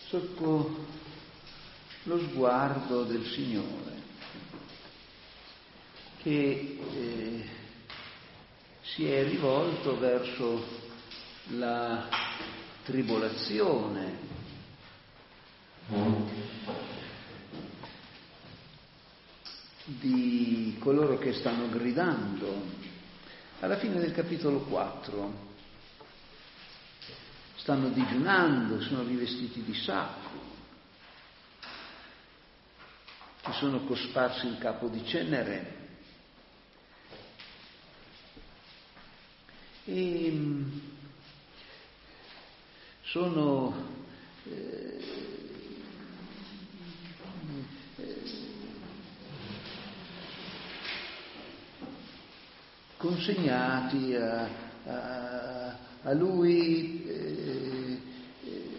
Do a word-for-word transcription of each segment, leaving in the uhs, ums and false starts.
sotto lo sguardo del Signore, che eh, si è rivolto verso la tribolazione di coloro che stanno gridando. Alla fine del capitolo quattro stanno digiunando, sono rivestiti di sacco, si sono cosparsi il capo di cenere e sono eh, consegnati a, a, a lui, eh, eh,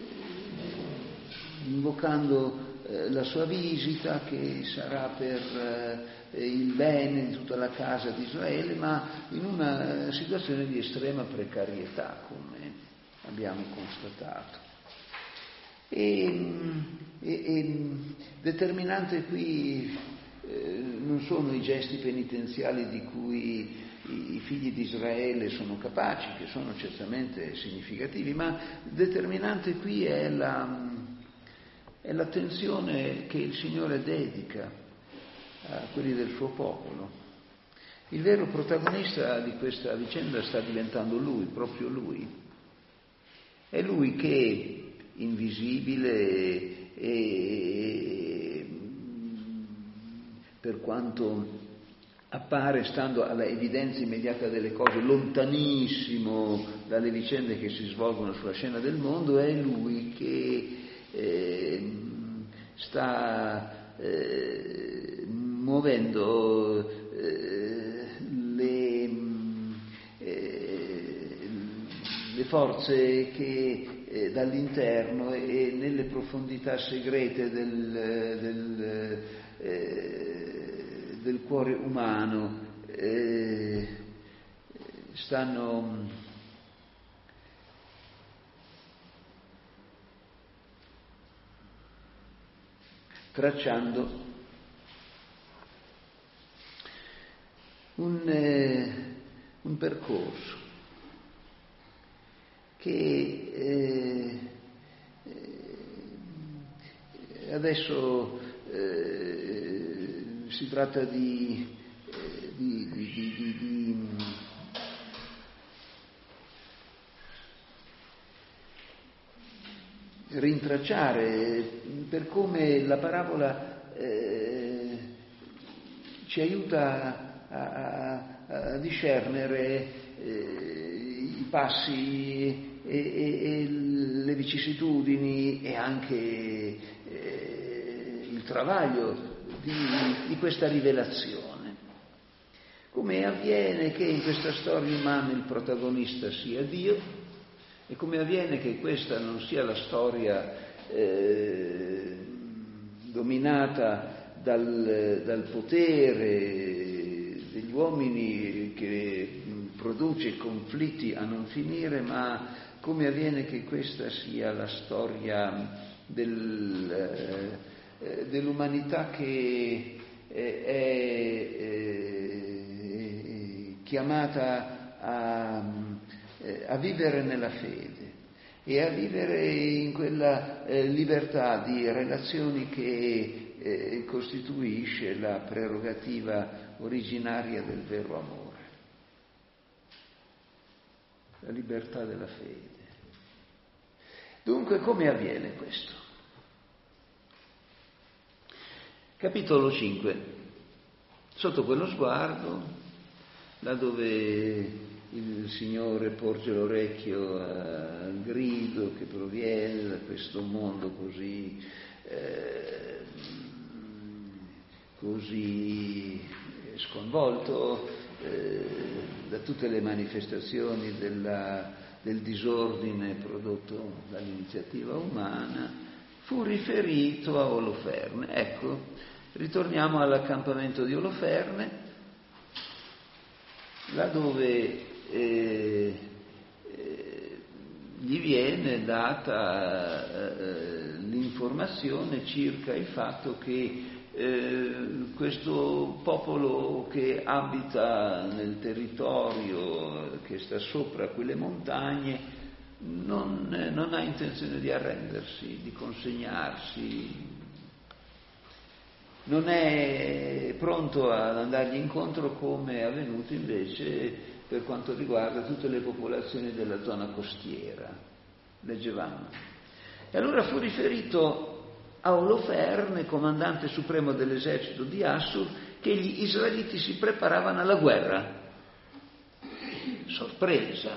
invocando eh, la sua visita che sarà per eh, il bene di tutta la casa di Israele, ma in una situazione di estrema precarietà, come abbiamo constatato. E, e, e determinante qui eh, non sono i gesti penitenziali di cui i figli di Israele sono capaci, che sono certamente significativi, ma determinante qui è, la, è l'attenzione che il Signore dedica a quelli del suo popolo. Il vero protagonista di questa vicenda sta diventando Lui, proprio Lui. È Lui che, invisibile e per quanto appare, stando alla evidenza immediata delle cose, lontanissimo dalle vicende che si svolgono sulla scena del mondo, è Lui che eh, sta eh, muovendo eh, le, eh, le forze che eh, dall'interno e nelle profondità segrete del, del eh, del cuore umano eh, stanno tracciando un, eh, un percorso che eh, eh, adesso eh, si tratta di, eh, di, di, di, di, di rintracciare, per come la parabola eh, ci aiuta a, a, a discernere eh, i passi e, e, e le vicissitudini e anche eh, il travaglio Di, di questa rivelazione. Come avviene che in questa storia umana il protagonista sia Dio e come avviene che questa non sia la storia eh, dominata dal, dal potere degli uomini che produce conflitti a non finire, ma come avviene che questa sia la storia del eh, dell'umanità che è chiamata a, a vivere nella fede e a vivere in quella libertà di relazioni che costituisce la prerogativa originaria del vero amore, la libertà della fede. Dunque, come avviene questo? Capitolo cinque. Sotto quello sguardo, là dove il Signore porge l'orecchio al grido che proviene da questo mondo così, eh, così sconvolto eh, da tutte le manifestazioni della, del disordine prodotto dall'iniziativa umana, fu riferito a Oloferne. Ecco, ritorniamo all'accampamento di Oloferne, là dove eh, eh, gli viene data eh, l'informazione circa il fatto che eh, questo popolo che abita nel territorio che sta sopra quelle montagne non, eh, non ha intenzione di arrendersi, di consegnarsi, non è pronto ad andargli incontro come è avvenuto invece per quanto riguarda tutte le popolazioni della zona costiera. Leggevamo. E allora fu riferito a Oloferne, comandante supremo dell'esercito di Assur, che gli israeliti si preparavano alla guerra. Sorpresa.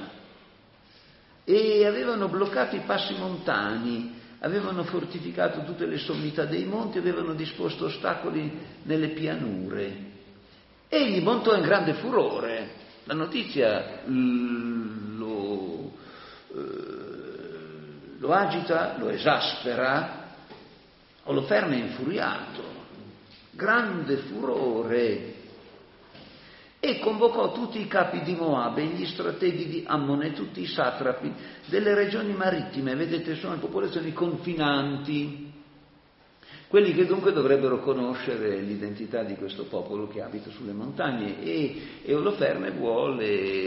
E avevano bloccato i passi montani, avevano fortificato tutte le sommità dei monti, avevano disposto ostacoli nelle pianure. Egli montò in grande furore. La notizia lo, eh, lo agita, lo esaspera. Oloferne è infuriato, grande furore, e convocò tutti i capi di Moab e gli strateghi di Ammon e tutti i satrapi delle regioni marittime. Vedete, sono popolazioni confinanti, quelli che dunque dovrebbero conoscere l'identità di questo popolo che abita sulle montagne, e, e Oloferne vuole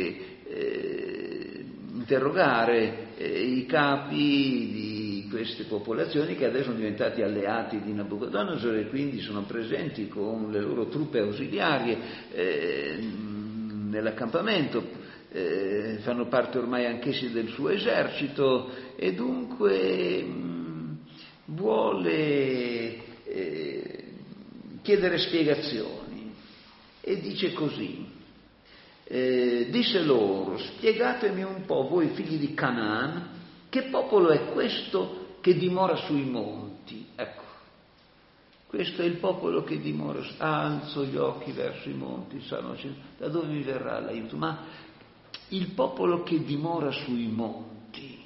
eh, interrogare eh, i capi di queste popolazioni che adesso sono diventati alleati di Nabucodonosor e quindi sono presenti con le loro truppe ausiliarie eh, nell'accampamento, eh, fanno parte ormai anch'essi del suo esercito, e dunque mh, vuole eh, chiedere spiegazioni, e dice così: eh, disse loro: spiegatemi un po' voi figli di Canaan, che popolo è questo che dimora sui monti? Ecco, questo è il popolo che dimora. Alzo gli occhi verso i monti, sanno, da dove mi verrà l'aiuto? Ma il popolo che dimora sui monti,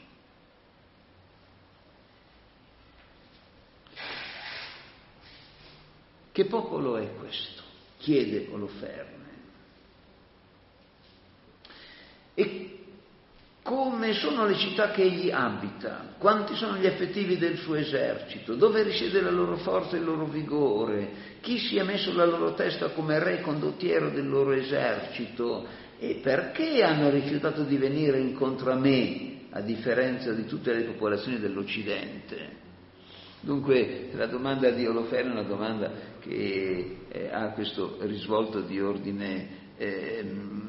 che popolo è questo? Chiede Oloferne. E come sono le città che egli abita? Quanti sono gli effettivi del suo esercito? Dove risiede la loro forza e il loro vigore? Chi si è messo la loro testa come re condottiero del loro esercito? E perché hanno rifiutato di venire incontro a me, a differenza di tutte le popolazioni dell'Occidente? Dunque la domanda di Oloferne è una domanda che eh, ha questo risvolto di ordine eh,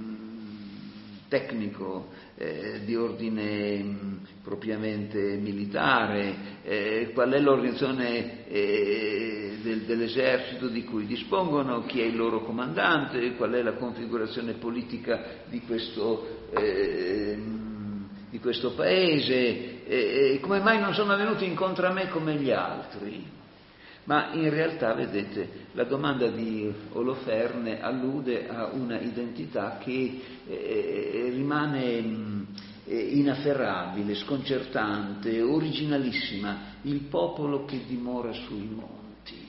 tecnico, eh, di ordine mh, propriamente militare, eh, qual è l'organizzazione eh, del, dell'esercito di cui dispongono, chi è il loro comandante, qual è la configurazione politica di questo, eh, di questo paese, eh, come mai non sono venuti incontro a me come gli altri. Ma in realtà, vedete, la domanda di Oloferne allude a una identità che eh, rimane mh, inafferrabile, sconcertante, originalissima: il popolo che dimora sui monti.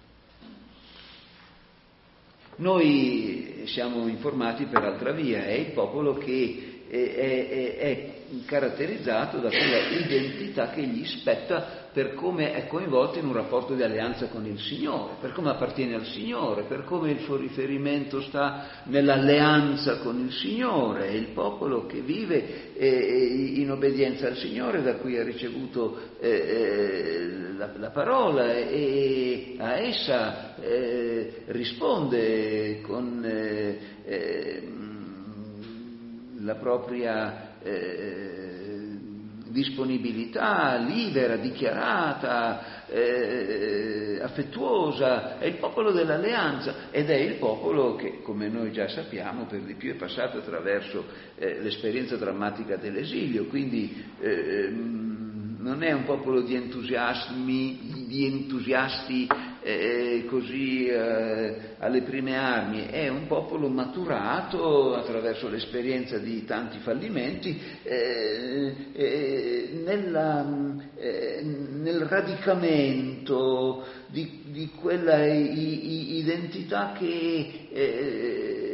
Noi siamo informati per altra via, è il popolo che è, è, è caratterizzato da quella identità che gli spetta per come è coinvolto in un rapporto di alleanza con il Signore, per come appartiene al Signore, per come il suo riferimento sta nell'alleanza con il Signore. È il popolo che vive eh, in obbedienza al Signore, da cui ha ricevuto eh, la, la parola, e a essa eh, risponde con eh, eh, la propria eh, disponibilità libera, dichiarata, eh, affettuosa. È il popolo dell'alleanza, ed è il popolo che, come noi già sappiamo, per di più è passato attraverso eh, l'esperienza drammatica dell'esilio, quindi eh, non è un popolo di entusiasmi, di entusiasti eh, così eh, alle prime armi, è un popolo maturato attraverso l'esperienza di tanti fallimenti eh, eh, nella, eh, nel radicamento di, di quella i, i, identità che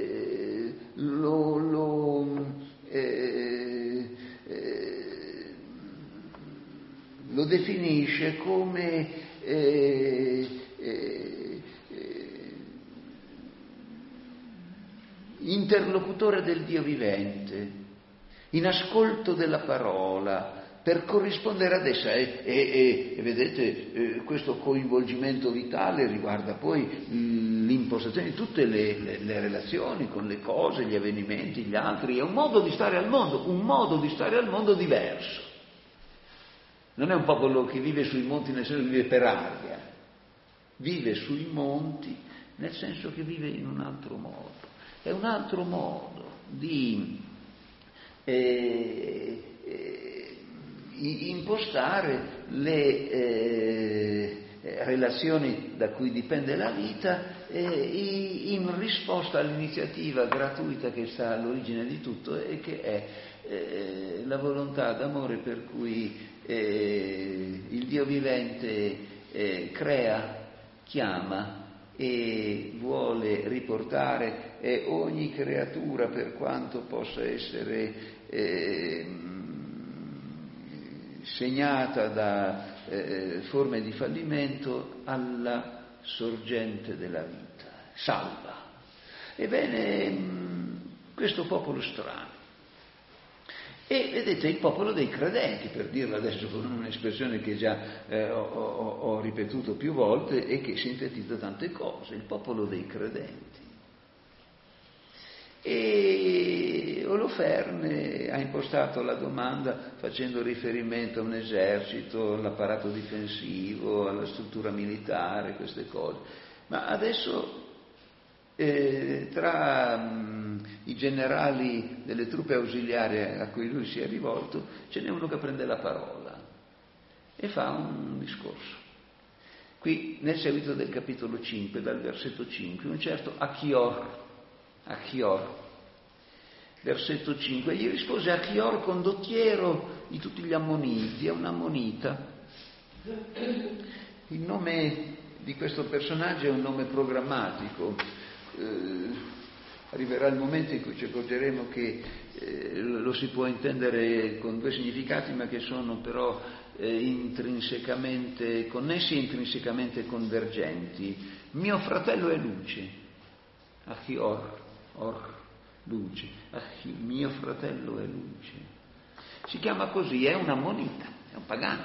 eh, lo, lo eh, eh, lo definisce come eh, eh, interlocutore del Dio vivente, in ascolto della parola, per corrispondere ad essa. E, e, e vedete, eh, questo coinvolgimento vitale riguarda poi l'impostazione di tutte le, le, le relazioni con le cose, gli avvenimenti, gli altri. È un modo di stare al mondo, un modo di stare al mondo diverso. Non è un popolo che vive sui monti nel senso che vive per aria, vive sui monti nel senso che vive in un altro modo. È un altro modo di eh, eh, impostare le eh, relazioni da cui dipende la vita eh, in risposta all'iniziativa gratuita che sta all'origine di tutto e che è eh, la volontà d'amore per cui eh, il Dio vivente eh, crea, chiama e vuole riportare eh, ogni creatura, per quanto possa essere eh, segnata da eh, forme di fallimento, alla sorgente della vita, salva. Ebbene, questo popolo strano. E vedete, il popolo dei credenti, per dirlo adesso con un'espressione che già eh, ho, ho, ho ripetuto più volte e che sintetizza tante cose, il popolo dei credenti. E Oloferne ha impostato la domanda facendo riferimento a un esercito, all'apparato difensivo, alla struttura militare, queste cose. Ma adesso Eh, tra mh, i generali delle truppe ausiliari a cui lui si è rivolto, ce n'è uno che prende la parola e fa un discorso. Qui nel seguito del capitolo cinque, dal versetto cinque, un certo Achior, Achior, versetto cinque, gli rispose Achior, condottiero di tutti gli ammoniti, è un ammonita. Il nome di questo personaggio è un nome programmatico. Eh, arriverà il momento in cui ci accorgeremo che eh, lo si può intendere con due significati, ma che sono però eh, intrinsecamente connessi e intrinsecamente convergenti. Mio fratello è luce, Achior, or, luce, Achi, mio fratello è luce. Si chiama così, è un ammonita, è un pagano.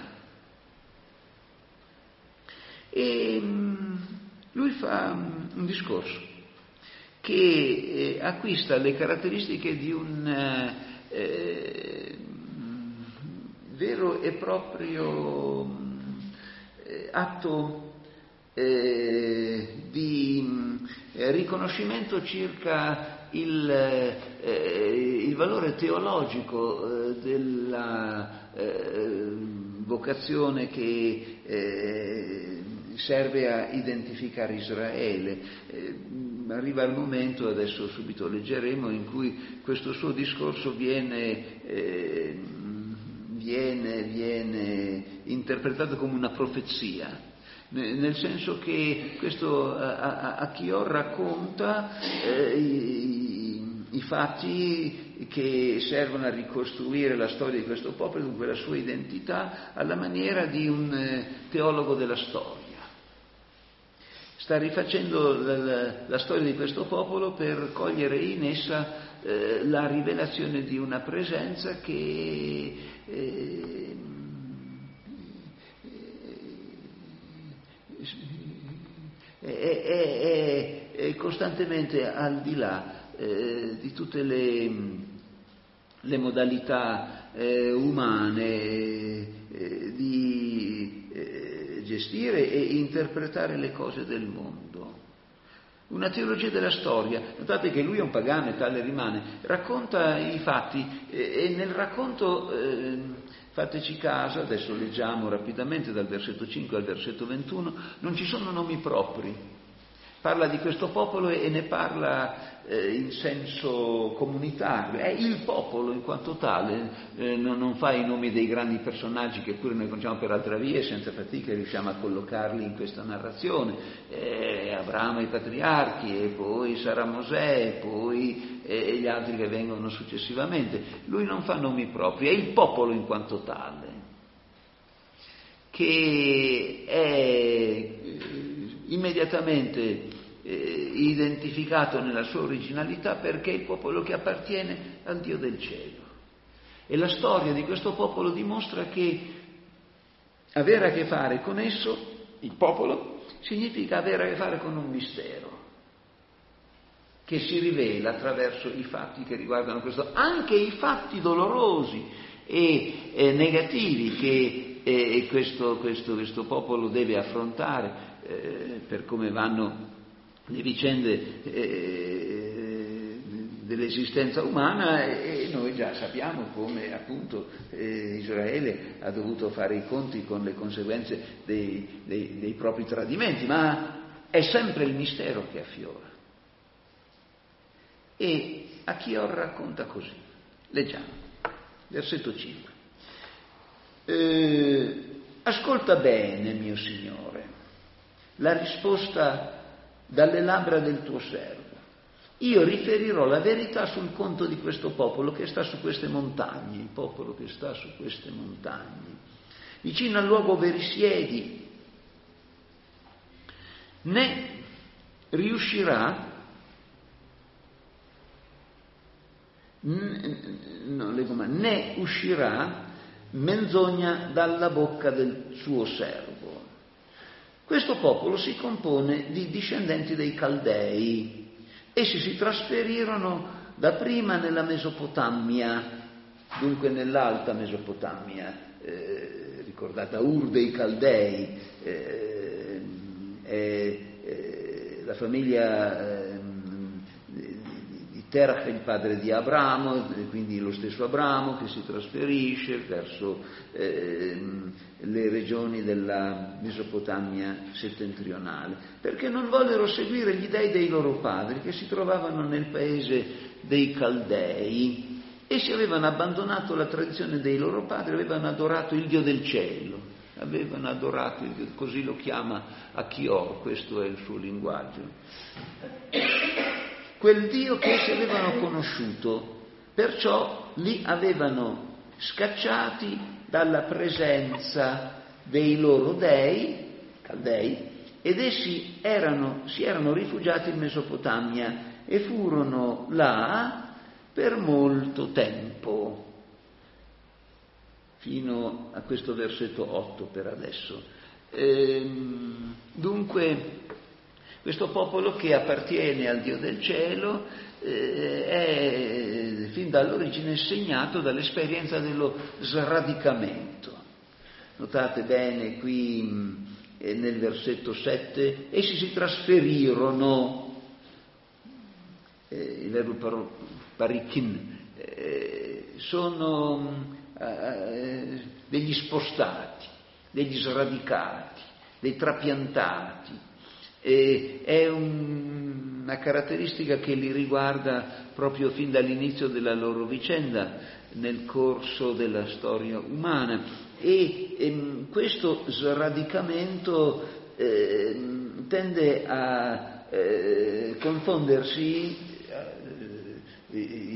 E lui fa un discorso che eh, acquista le caratteristiche di un eh, vero e proprio eh, atto eh, di eh, riconoscimento circa il, eh, il valore teologico eh, della eh, vocazione che eh, serve a identificare Israele. Eh, arriva il momento, adesso subito leggeremo, in cui questo suo discorso viene, eh, viene, viene interpretato come una profezia, nel senso che questo Achior racconta eh, i, i fatti che servono a ricostruire la storia di questo popolo, dunque la sua identità, alla maniera di un eh, teologo della storia. Sta rifacendo la, la storia di questo popolo per cogliere in essa eh, la rivelazione di una presenza che eh, è, è, è, è costantemente al di là eh, di tutte le, le modalità eh, umane eh, di eh, gestire e interpretare le cose del mondo. Una teologia della storia. Notate che lui è un pagano e tale rimane, racconta i fatti e, e nel racconto, eh, fateci caso, adesso leggiamo rapidamente dal versetto cinque al versetto ventuno, non ci sono nomi propri. Parla di questo popolo e ne parla eh, in senso comunitario, è il popolo in quanto tale, eh, non, non fa i nomi dei grandi personaggi che pure noi conosciamo per altre vie, senza fatica riusciamo a collocarli in questa narrazione, eh, Abramo e i patriarchi, e poi sarà Mosè, e poi eh, gli altri che vengono successivamente. Lui non fa nomi propri, è il popolo in quanto tale. che è immediatamente eh, identificato nella sua originalità perché è il popolo che appartiene al Dio del cielo. E la storia di questo popolo dimostra che avere a che fare con esso, il popolo, significa avere a che fare con un mistero che si rivela attraverso i fatti che riguardano questo, anche i fatti dolorosi e eh, negativi che eh, questo, questo, questo popolo deve affrontare eh, per come vanno le vicende eh, dell'esistenza umana, e noi già sappiamo come appunto eh, Israele ha dovuto fare i conti con le conseguenze dei, dei, dei propri tradimenti, ma è sempre il mistero che affiora. E Achior racconta così, leggiamo, versetto cinque. Eh, ascolta bene, mio Signore, la risposta dalle labbra del tuo servo. Io riferirò la verità sul conto di questo popolo che sta su queste montagne, il popolo che sta su queste montagne, vicino al luogo dove risiedi. Né riuscirà No, leggo male. Né uscirà menzogna dalla bocca del suo servo. Questo popolo si compone di discendenti dei Caldei. Essi si trasferirono dapprima nella Mesopotamia, dunque nell'alta Mesopotamia, eh, ricordata Ur dei Caldei, eh, eh, eh, la famiglia eh, Terach è il padre di Abramo, quindi lo stesso Abramo che si trasferisce verso eh, le regioni della Mesopotamia settentrionale, perché non vollero seguire gli dei dei loro padri che si trovavano nel paese dei Caldei. Essi avevano abbandonato la tradizione dei loro padri, avevano adorato il Dio del cielo, avevano adorato il Dio, così lo chiama Achior, questo è il suo linguaggio. Quel Dio che essi avevano conosciuto, perciò li avevano scacciati dalla presenza dei loro dei, Caldei, ed essi erano, si erano rifugiati in Mesopotamia e furono là per molto tempo, fino a questo versetto otto per adesso. Ehm, dunque, questo popolo che appartiene al Dio del cielo eh, è fin dall'origine segnato dall'esperienza dello sradicamento. Notate bene qui eh, nel versetto sette, essi si trasferirono, eh, il verbo parichin, eh, sono eh, degli spostati, degli sradicati, dei trapiantati. E è un, una caratteristica che li riguarda proprio fin dall'inizio della loro vicenda nel corso della storia umana, e, e questo sradicamento eh, tende a eh, confondersi eh,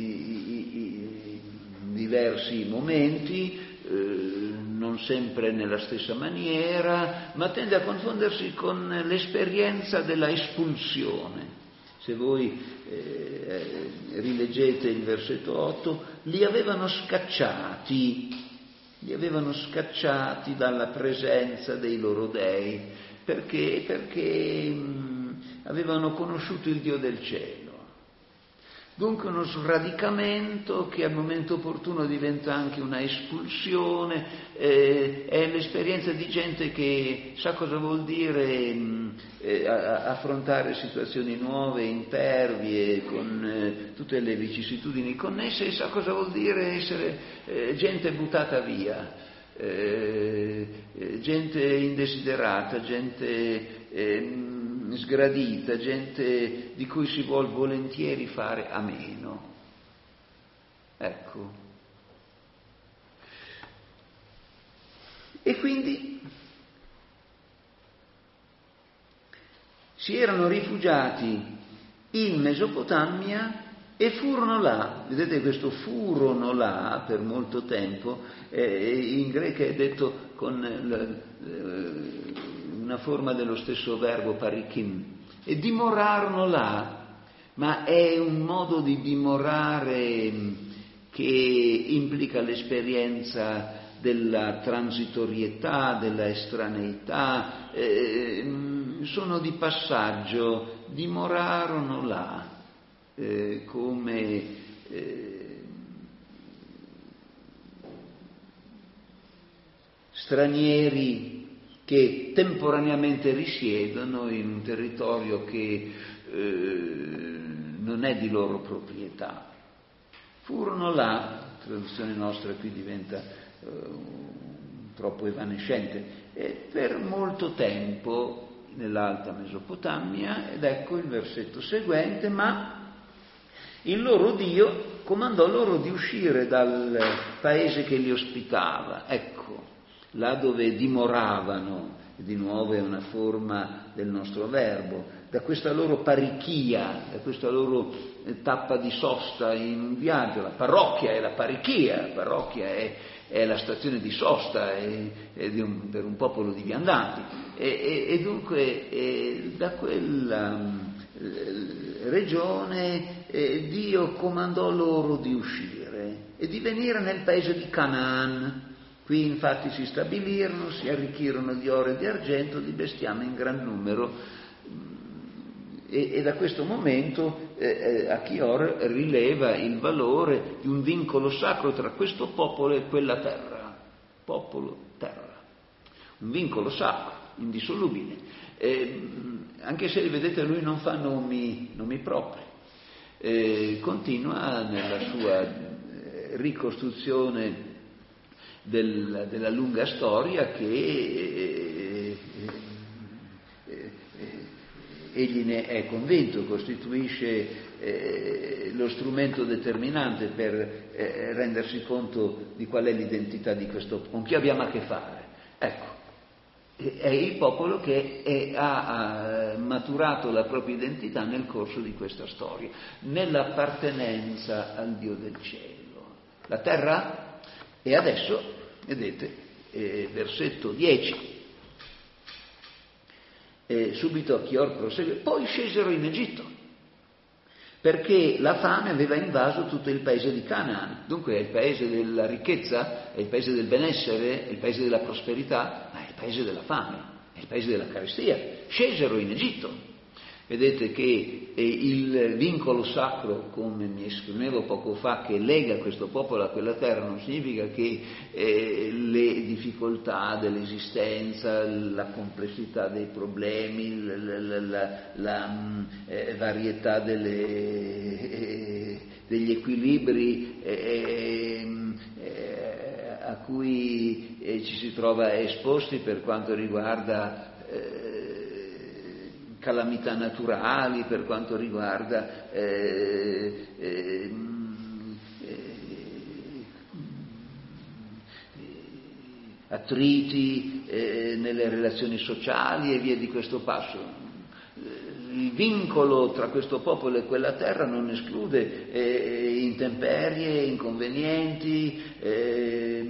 in diversi momenti, eh, non sempre nella stessa maniera, ma tende a confondersi con l'esperienza della espulsione. Se voi eh, rileggete il versetto otto, li avevano scacciati, li avevano scacciati dalla presenza dei loro dei, perché, perché mh, avevano conosciuto il Dio del cielo. Dunque uno sradicamento che al momento opportuno diventa anche una espulsione, eh, è l'esperienza di gente che sa cosa vuol dire mh, eh, affrontare situazioni nuove, impervie, con eh, tutte le vicissitudini connesse, e sa cosa vuol dire essere eh, gente buttata via, eh, gente indesiderata, gente eh, sgradita, gente di cui si vuol volentieri fare a meno. Ecco. E quindi si erano rifugiati in Mesopotamia E furono là, vedete questo furono là per molto tempo, eh, in greco è detto con eh, una forma dello stesso verbo parikim, e dimorarono là, ma è un modo di dimorare che implica l'esperienza della transitorietà, della estraneità, eh, sono di passaggio, dimorarono là. Eh, come eh, stranieri che temporaneamente risiedono in un territorio che eh, non è di loro proprietà. Furono là, la traduzione nostra qui diventa eh, troppo evanescente, e per molto tempo nell'Alta Mesopotamia, ed ecco il versetto seguente, ma il loro Dio comandò loro di uscire dal paese che li ospitava, ecco, là dove dimoravano, di nuovo è una forma del nostro verbo, da questa loro parichia, da questa loro tappa di sosta in un viaggio. La parrocchia è la parichia, la parrocchia è, è la stazione di sosta è, è di un, per un popolo di viandanti, e, e, e dunque e da quella regione eh, Dio comandò loro di uscire e di venire nel paese di Canaan. Qui infatti si stabilirono, si arricchirono di oro e di argento, di bestiame in gran numero, e, e da questo momento eh, Achior rileva il valore di un vincolo sacro tra questo popolo e quella terra, popolo terra, un vincolo sacro, indissolubile. Eh, anche se vedete lui non fa nomi, nomi propri, eh, continua nella sua eh, ricostruzione del, della lunga storia che eh, eh, egli ne è convinto, costituisce eh, lo strumento determinante per eh, rendersi conto di qual è l'identità di questo, con chi abbiamo a che fare. Ecco, è il popolo che è, ha, ha maturato la propria identità nel corso di questa storia, nell'appartenenza al Dio del cielo. La terra, e adesso, vedete, eh, versetto dieci, eh, subito Achior prosegue, poi scesero in Egitto, perché la fame aveva invaso tutto il paese di Canaan. Dunque è il paese della ricchezza, è il paese del benessere, è il paese della prosperità, ma è il paese della fame, è il paese della carestia. Scesero in Egitto. Vedete che eh, il vincolo sacro, come mi esprimevo poco fa, che lega questo popolo a quella terra, non significa che eh, le difficoltà dell'esistenza, la complessità dei problemi, la, la, la, la mh, eh, varietà delle, eh, degli equilibri eh, eh, a cui eh, ci si trova esposti per quanto riguarda eh, calamità naturali, per quanto riguarda eh, eh, eh, attriti eh, nelle relazioni sociali e via di questo passo. Il vincolo tra questo popolo e quella terra non esclude eh, intemperie, inconvenienti, eh,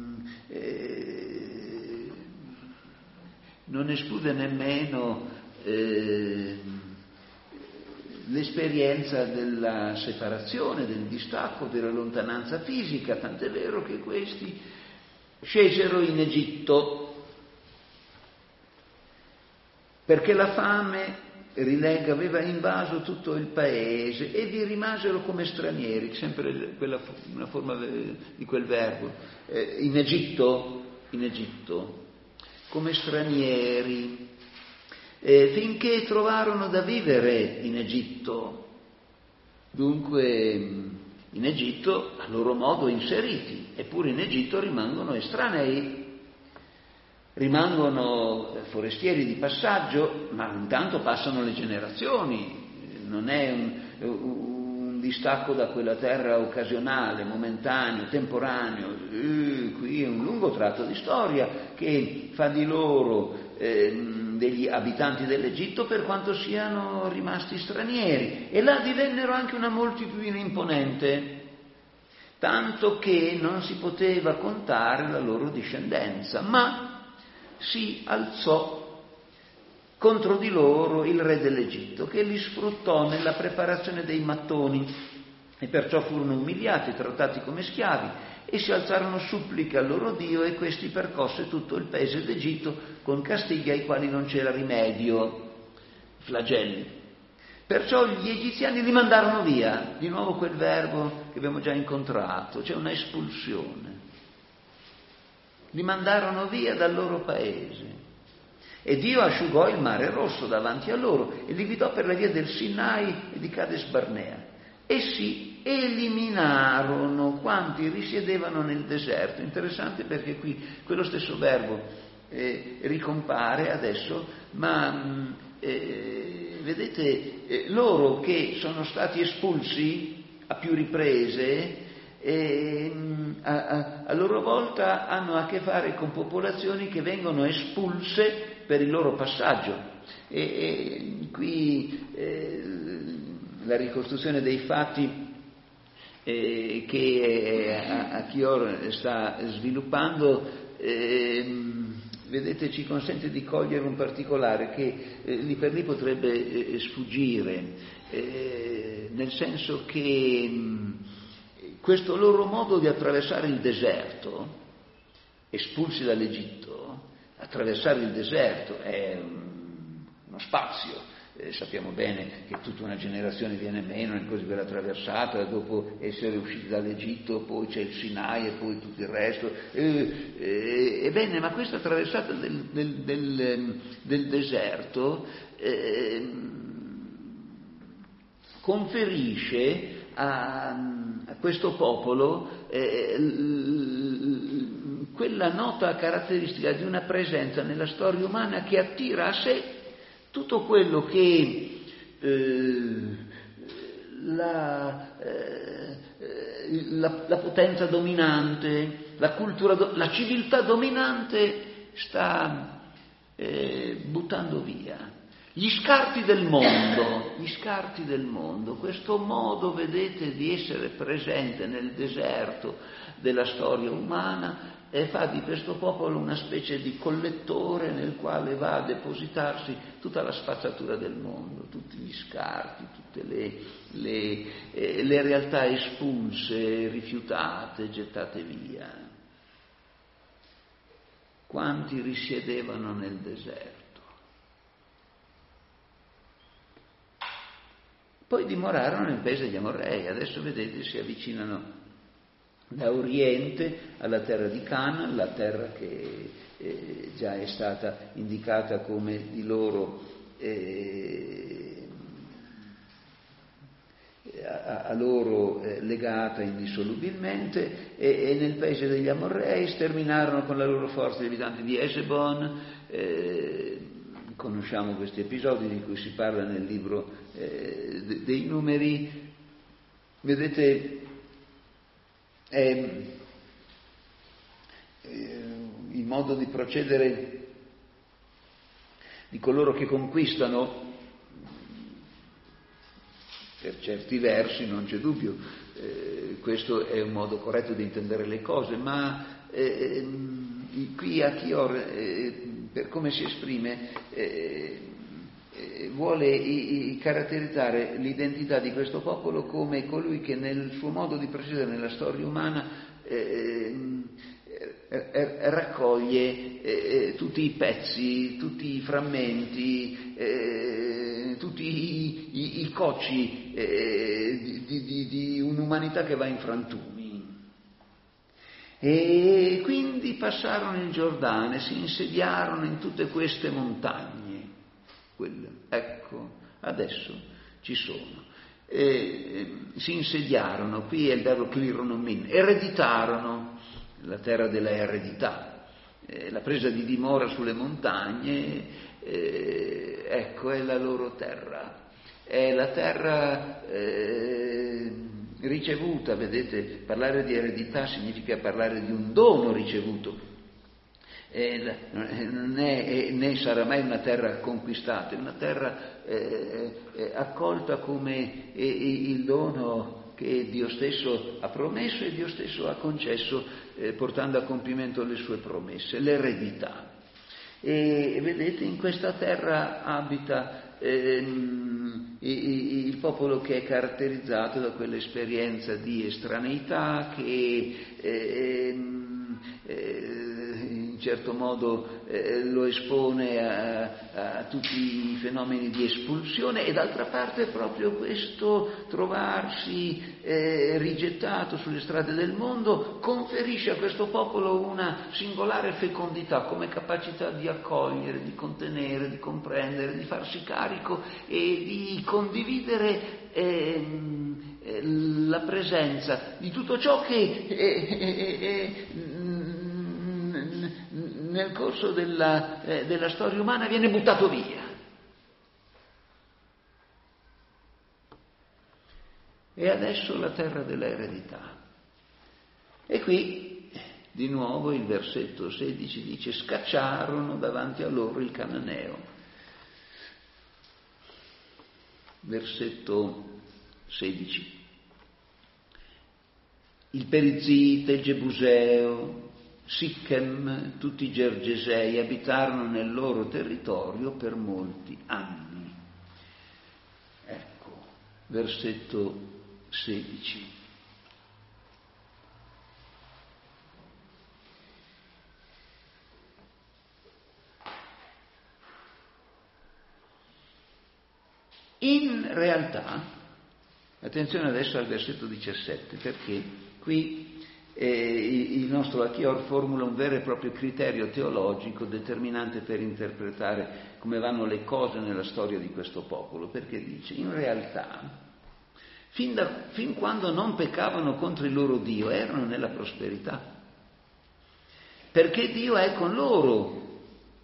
eh, non esclude nemmeno Eh, l'esperienza della separazione, del distacco, della lontananza fisica, tant'è vero che questi scesero in Egitto perché la fame, rilegga, aveva invaso tutto il paese e vi rimasero come stranieri, sempre quella, una forma di quel verbo, eh, in Egitto, in Egitto, come stranieri. Eh, finché trovarono da vivere in Egitto, dunque in Egitto a loro modo inseriti, eppure in Egitto rimangono estranei, rimangono forestieri di passaggio, ma intanto passano le generazioni, non è un, un distacco da quella terra occasionale, momentaneo, temporaneo. Eh, qui è un lungo tratto di storia che fa di loro eh, degli abitanti dell'Egitto per quanto siano rimasti stranieri, e là divennero anche una moltitudine imponente, tanto che non si poteva contare la loro discendenza, ma si alzò contro di loro il re dell'Egitto, che li sfruttò nella preparazione dei mattoni, e perciò furono umiliati, trattati come schiavi, e si alzarono suppliche al loro Dio, e questi percosse tutto il paese d'Egitto con castighi ai quali non c'era rimedio, flagelli. Perciò gli egiziani li mandarono via, di nuovo quel verbo che abbiamo già incontrato, c'è una espulsione. Li mandarono via dal loro paese. E Dio asciugò il mare rosso davanti a loro e li guidò per la via del Sinai e di Cades Barnea. Essi eliminarono quanti risiedevano nel deserto. Interessante, perché qui quello stesso verbo eh, ricompare adesso, ma eh, vedete, eh, loro che sono stati espulsi a più riprese, E, a, a, a loro volta hanno a che fare con popolazioni che vengono espulse per il loro passaggio. E, e qui eh, la ricostruzione dei fatti eh, che Achior sta sviluppando eh, vedete, ci consente di cogliere un particolare che eh, lì per lì potrebbe eh, sfuggire, eh, nel senso che mh, questo loro modo di attraversare il deserto, espulsi dall'Egitto, attraversare il deserto è uno spazio. Eh, sappiamo bene che tutta una generazione viene meno nel corso della traversata, dopo essere usciti dall'Egitto poi c'è il Sinai e poi tutto il resto. Eh, eh, ebbene, ma questa traversata del, del, del, del deserto eh, conferisce a, a questo popolo eh, l, quella nota caratteristica di una presenza nella storia umana che attira a sé tutto quello che eh, la, eh, la, la potenza dominante, la cultura, la civiltà dominante sta eh, buttando via. Gli scarti del mondo, gli scarti del mondo, questo modo, vedete, di essere presente nel deserto della storia umana e fa di questo popolo una specie di collettore nel quale va a depositarsi tutta la spazzatura del mondo, tutti gli scarti, tutte le, le, eh, le realtà espulse, rifiutate, gettate via. Quanti risiedevano nel deserto? Poi dimorarono nel paese degli Amorrei, adesso vedete si avvicinano da oriente alla terra di Canaan, la terra che eh, già è stata indicata come di loro eh, a, a loro eh, legata indissolubilmente, e, e nel paese degli Amorrei sterminarono con la loro forza gli abitanti di Esebon. eh, Conosciamo questi episodi di cui si parla nel libro eh, dei Numeri. Vedete, è, eh, il modo di procedere di coloro che conquistano, per certi versi non c'è dubbio, eh, questo è un modo corretto di intendere le cose, ma eh, qui Achior eh, per come si esprime, eh, eh, vuole i, i caratterizzare l'identità di questo popolo come colui che nel suo modo di procedere nella storia umana eh, eh, raccoglie eh, tutti i pezzi, tutti i frammenti, eh, tutti i, i, i cocci eh, di, di, di un'umanità che va in frantumi. E quindi passarono il Giordano, si insediarono in tutte queste montagne. Quelle, ecco, adesso ci sono. E, si insediarono, qui è il verbo klironomin, ereditarono la terra della eredità, eh, la presa di dimora sulle montagne, eh, ecco, è la loro terra. è la terra eh, ricevuta. Vedete, parlare di eredità significa parlare di un dono ricevuto. Eh, non è, né sarà mai una terra conquistata, è una terra eh, eh, accolta come eh, il dono che Dio stesso ha promesso e Dio stesso ha concesso, eh, portando a compimento le sue promesse, l'eredità. E vedete, in questa terra abita ehm, il popolo che è caratterizzato da quell'esperienza di estraneità che ehm, eh, in certo modo eh, lo espone a, a tutti i fenomeni di espulsione, e d'altra parte proprio questo trovarsi eh, rigettato sulle strade del mondo conferisce a questo popolo una singolare fecondità come capacità di accogliere, di contenere, di comprendere, di farsi carico e di condividere ehm, la presenza di tutto ciò che eh, eh, eh, nel corso della, eh, della storia umana viene buttato via. E adesso la terra dell'eredità. E qui di nuovo il versetto sedici dice: scacciarono davanti a loro il cananeo. Versetto sedici. Il Perizite, il Gebuseo, Sichem, tutti i Gergesei abitarono nel loro territorio per molti anni. Ecco, versetto sedici. In realtà, attenzione adesso al versetto diciassette, perché qui Eh, il nostro Achior formula un vero e proprio criterio teologico determinante per interpretare come vanno le cose nella storia di questo popolo, perché dice: in realtà, fin, da, fin quando non peccavano contro il loro Dio, erano nella prosperità, perché Dio è con loro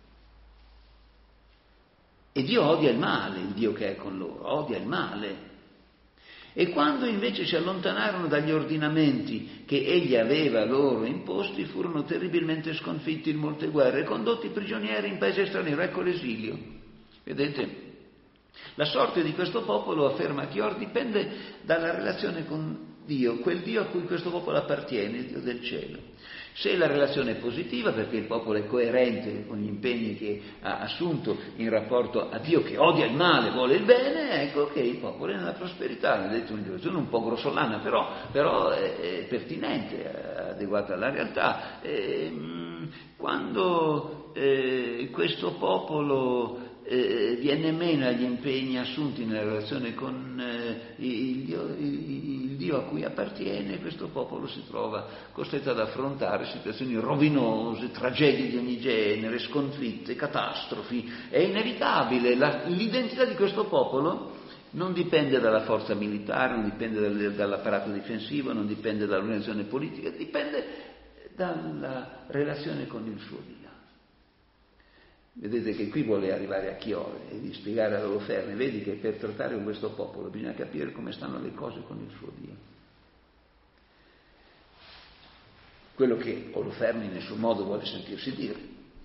e Dio odia il male, il Dio che è con loro odia il male. E quando invece si allontanarono dagli ordinamenti che egli aveva loro imposti, furono terribilmente sconfitti in molte guerre e condotti prigionieri in paese straniero. Ecco l'esilio. Vedete? La sorte di questo popolo, afferma Achior, dipende dalla relazione con Dio, quel Dio a cui questo popolo appartiene, il Dio del cielo. Se la relazione è positiva, perché il popolo è coerente con gli impegni che ha assunto in rapporto a Dio che odia il male, vuole il bene, ecco che il popolo è nella prosperità. Vedete, un'illustrazione un po' grossolana, però, però è, è pertinente, è adeguata alla realtà. E, quando eh, questo popolo Eh, viene meno agli impegni assunti nella relazione con eh, il, Dio, il, il Dio a cui appartiene, questo popolo si trova costretto ad affrontare situazioni rovinose, tragedie di ogni genere, sconfitte, catastrofi. È inevitabile. La, l'identità di questo popolo non dipende dalla forza militare, non dipende dal, dall'apparato difensivo, non dipende dall'organizzazione politica, dipende dalla relazione con il suo Dio. Vedete che qui vuole arrivare a Achior e di spiegare a Oloferne: vedi che per trattare con questo popolo bisogna capire come stanno le cose con il suo Dio. Quello che Oloferne in nessun modo vuole sentirsi dire.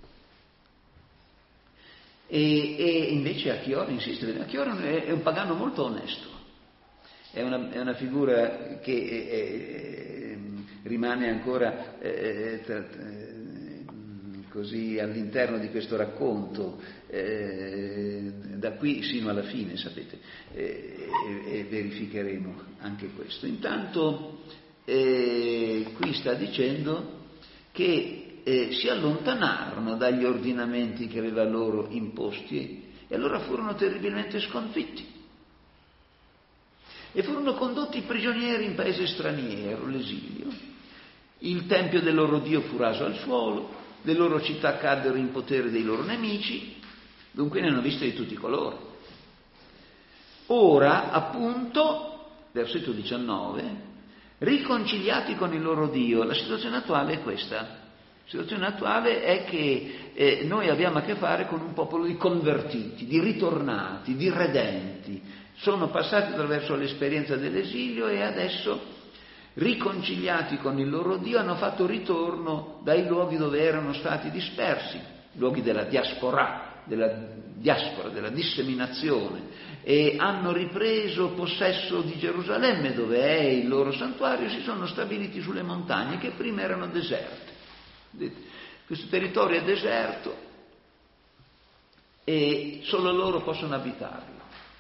E, e invece Achior insiste. Achior è, è un pagano molto onesto, è una, è una figura che è, è, rimane ancora eh, tra, così all'interno di questo racconto, eh, da qui sino alla fine, sapete, eh, e, e verificheremo anche questo. Intanto eh, qui sta dicendo che eh, si allontanarono dagli ordinamenti che aveva loro imposti e allora furono terribilmente sconfitti e furono condotti prigionieri in paese straniero, l'esilio. Il tempio del loro Dio fu raso al suolo, le loro città caddero in potere dei loro nemici, dunque ne hanno viste di tutti i colori. Ora, appunto, versetto diciannove, riconciliati con il loro Dio, la situazione attuale è questa. La situazione attuale è che eh, noi abbiamo a che fare con un popolo di convertiti, di ritornati, di redenti, sono passati attraverso l'esperienza dell'esilio e adesso, riconciliati con il loro Dio, hanno fatto ritorno dai luoghi dove erano stati dispersi, luoghi della diaspora, della diaspora, della disseminazione, e hanno ripreso possesso di Gerusalemme, dove è il loro santuario, si sono stabiliti sulle montagne che prima erano deserte. Questo territorio è deserto e solo loro possono abitarlo.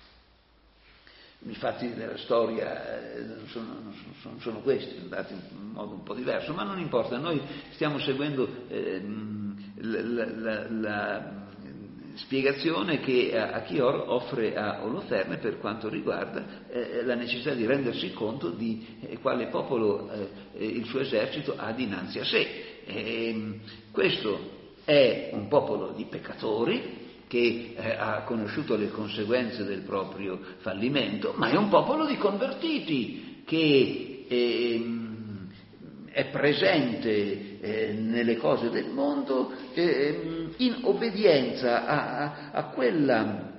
I fatti della storia sono, sono, sono questi, sono andati in modo un po' diverso, ma non importa, noi stiamo seguendo eh, la, la, la spiegazione che Achior offre a Oloferne per quanto riguarda eh, la necessità di rendersi conto di eh, quale popolo eh, il suo esercito ha dinanzi a sé. E, questo è un popolo di peccatori che eh, ha conosciuto le conseguenze del proprio fallimento, ma è un popolo di convertiti che eh, è presente eh, nelle cose del mondo eh, in obbedienza a, a, a quella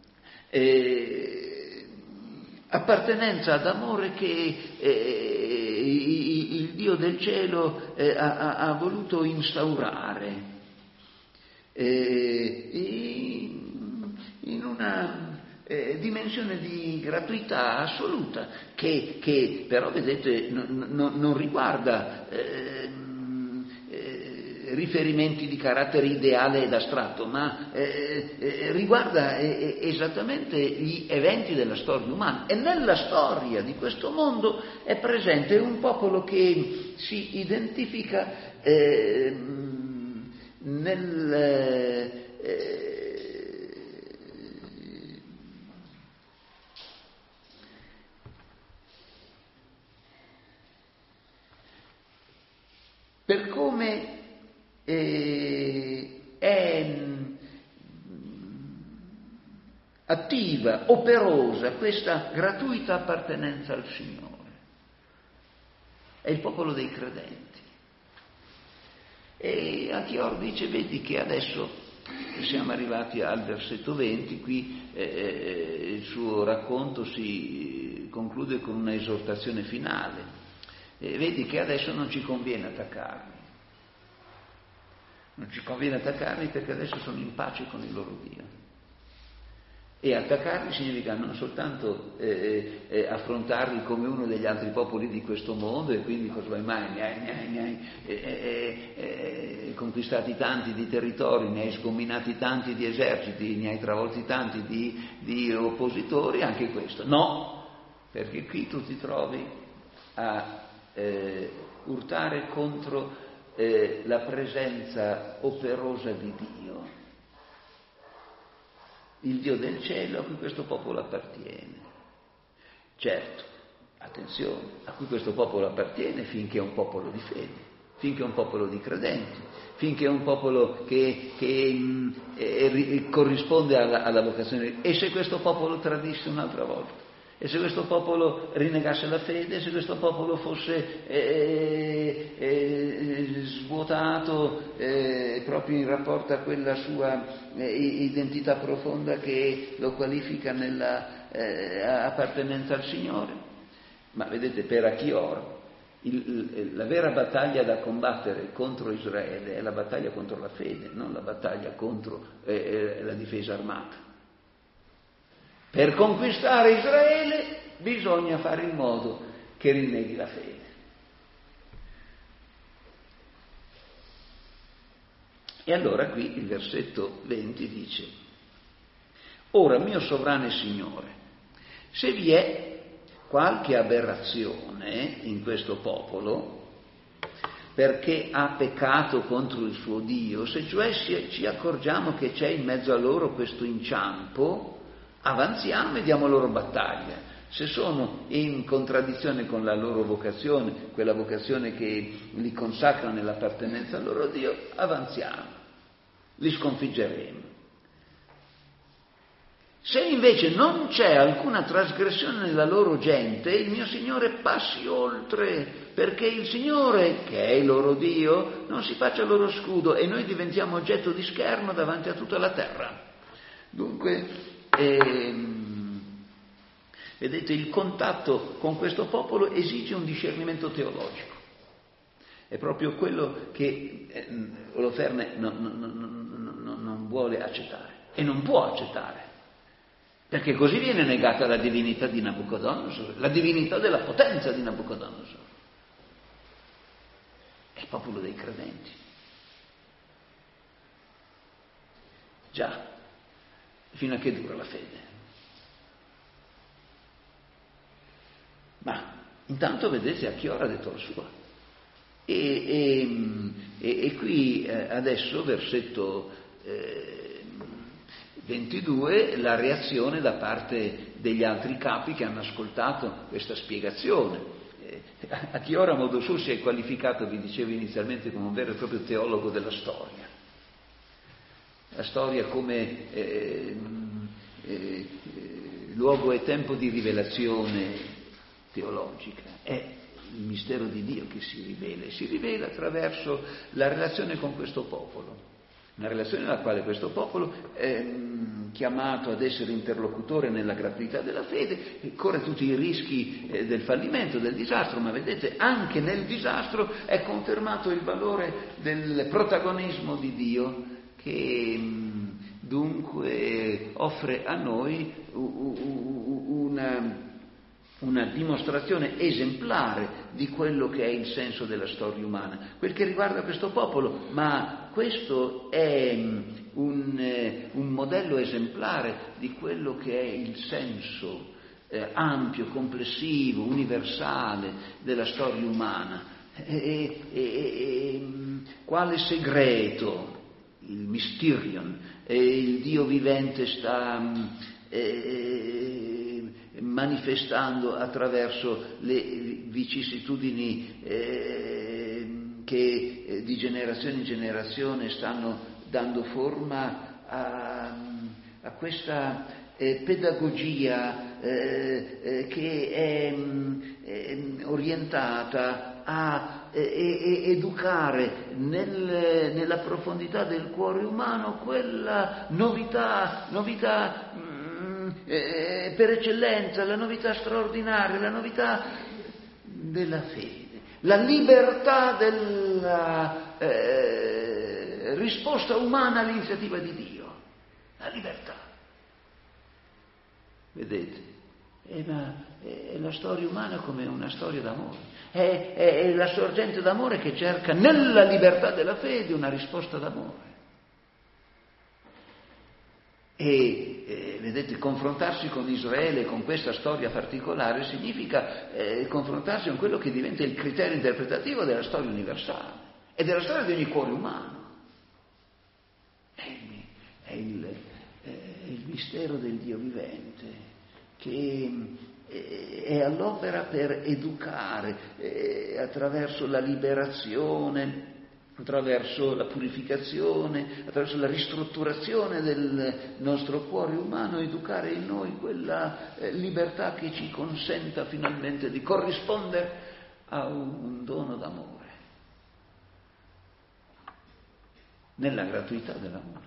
eh, appartenenza ad amore che eh, il, il Dio del cielo eh, ha, ha voluto instaurare. Eh, in, in una eh, dimensione di gratuità assoluta che, che però vedete non, non, non riguarda eh, eh, riferimenti di carattere ideale ed astratto, ma eh, eh, riguarda eh, esattamente gli eventi della storia umana, e nella storia di questo mondo è presente un popolo che si identifica eh, nel eh, per come eh, è attiva, operosa questa gratuita appartenenza al Signore. È il popolo dei credenti. E Achior dice, vedi che adesso siamo arrivati al versetto venti, qui eh, il suo racconto si conclude con una esortazione finale. E vedi che adesso non ci conviene attaccarli. Non ci conviene attaccarli perché adesso sono in pace con il loro Dio. E attaccarli significa non soltanto eh, eh, affrontarli come uno degli altri popoli di questo mondo, e quindi cosa vai mai, ne hai, ne hai, ne hai eh, eh, eh, conquistati tanti di territori, ne hai sgominati tanti di eserciti, ne hai travolti tanti di, di oppositori, anche questo. No, perché qui tu ti trovi a eh, urtare contro eh, la presenza operosa di Dio. Il Dio del cielo a cui questo popolo appartiene. Certo, attenzione, a cui questo popolo appartiene finché è un popolo di fede, finché è un popolo di credenti, finché è un popolo che, che mh, eh, corrisponde alla, alla vocazione. E se questo popolo tradisse un'altra volta? E se questo popolo rinnegasse la fede, se questo popolo fosse eh, eh, svuotato eh, proprio in rapporto a quella sua eh, identità profonda che lo qualifica nella eh, appartenenza al Signore? Ma vedete, per Achior il, il, la vera battaglia da combattere contro Israele è la battaglia contro la fede, non la battaglia contro eh, la difesa armata. Per conquistare Israele bisogna fare in modo che rinneghi la fede. E allora qui il versetto venti dice: ora, mio sovrano e Signore, se vi è qualche aberrazione in questo popolo, perché ha peccato contro il suo Dio, se cioè ci accorgiamo che c'è in mezzo a loro questo inciampo, avanziamo e diamo loro battaglia. Se sono in contraddizione con la loro vocazione, quella vocazione che li consacra nell'appartenenza al loro Dio, avanziamo, li sconfiggeremo. Se invece non c'è alcuna trasgressione nella loro gente, il mio Signore passi oltre, perché il Signore, che è il loro Dio, non si faccia loro scudo e noi diventiamo oggetto di scherno davanti a tutta la terra. Dunque, ehm, Vedete, il contatto con questo popolo esige un discernimento teologico. È proprio quello che eh, Oloferne non, non, non, non, non vuole accettare e non può accettare, perché così viene negata la divinità di Nabucodonosor, la divinità della potenza di Nabucodonosor. È il popolo dei credenti. Già, fino a che dura la fede? Ma intanto vedete a che ora ha detto la sua. E, e, e qui eh, adesso, versetto eh, ventidue, la reazione da parte degli altri capi che hanno ascoltato questa spiegazione. Eh, Achiora a modo suo si è qualificato, vi dicevo inizialmente, come un vero e proprio teologo della storia. La storia come eh, eh, luogo e tempo di rivelazione teologica. È il mistero di Dio che si rivela, e si rivela attraverso la relazione con questo popolo, una relazione nella quale questo popolo è chiamato ad essere interlocutore nella gratuità della fede, e corre tutti i rischi del fallimento, del disastro, ma vedete, anche nel disastro è confermato il valore del protagonismo di Dio, che dunque offre a noi una una dimostrazione esemplare di quello che è il senso della storia umana, quel che riguarda questo popolo, ma questo è un, eh, un modello esemplare di quello che è il senso eh, ampio, complessivo, universale della storia umana. E, e, e, quale segreto, il mysterion, e il Dio vivente sta eh, manifestando attraverso le vicissitudini eh, che eh, di generazione in generazione stanno dando forma a, a questa eh, pedagogia eh, eh, che è eh, orientata a eh, educare nel, nella profondità del cuore umano quella novità, novità Eh, per eccellenza, la novità straordinaria, la novità della fede, la libertà della eh, risposta umana all'iniziativa di Dio, la libertà. Vedete, è la, è la storia umana come una storia d'amore, è, è, è la sorgente d'amore che cerca nella libertà della fede una risposta d'amore. E eh, vedete, confrontarsi con Israele, con questa storia particolare, significa eh, confrontarsi con quello che diventa il criterio interpretativo della storia universale e della storia di ogni cuore umano. È il, è il, è il mistero del Dio vivente che eh, è all'opera per educare eh, attraverso la liberazione, attraverso la purificazione, attraverso la ristrutturazione del nostro cuore umano, educare in noi quella eh, libertà che ci consenta finalmente di corrispondere a un, un dono d'amore, nella gratuità dell'amore.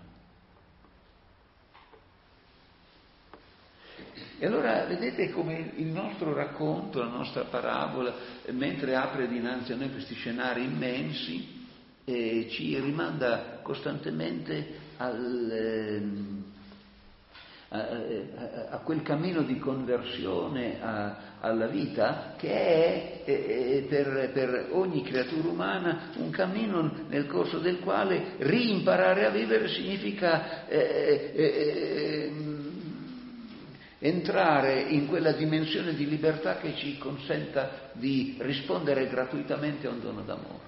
E allora vedete come il nostro racconto, la nostra parabola, mentre apre dinanzi a noi questi scenari immensi, E ci rimanda costantemente al, a, a, a quel cammino di conversione a, alla vita che è, è per, per ogni creatura umana un cammino nel corso del quale rimparare a vivere significa eh, eh, entrare in quella dimensione di libertà che ci consenta di rispondere gratuitamente a un dono d'amore.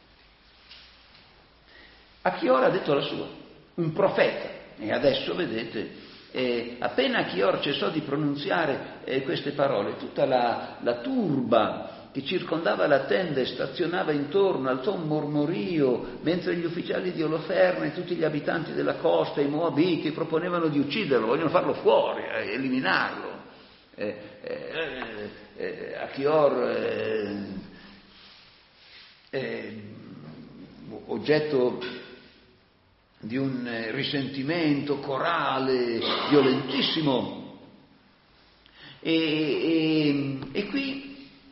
Achior ha detto la sua, un profeta, e adesso vedete, eh, appena Achior cessò di pronunziare eh, queste parole, tutta la, la turba che circondava la tenda e stazionava intorno alzò un mormorio, mentre gli ufficiali di Oloferne e tutti gli abitanti della costa, i Moabiti, proponevano di ucciderlo, vogliono farlo fuori, eh, eliminarlo. Eh, eh, eh, Achior eh, eh, oggetto di un risentimento corale violentissimo, E, e, e qui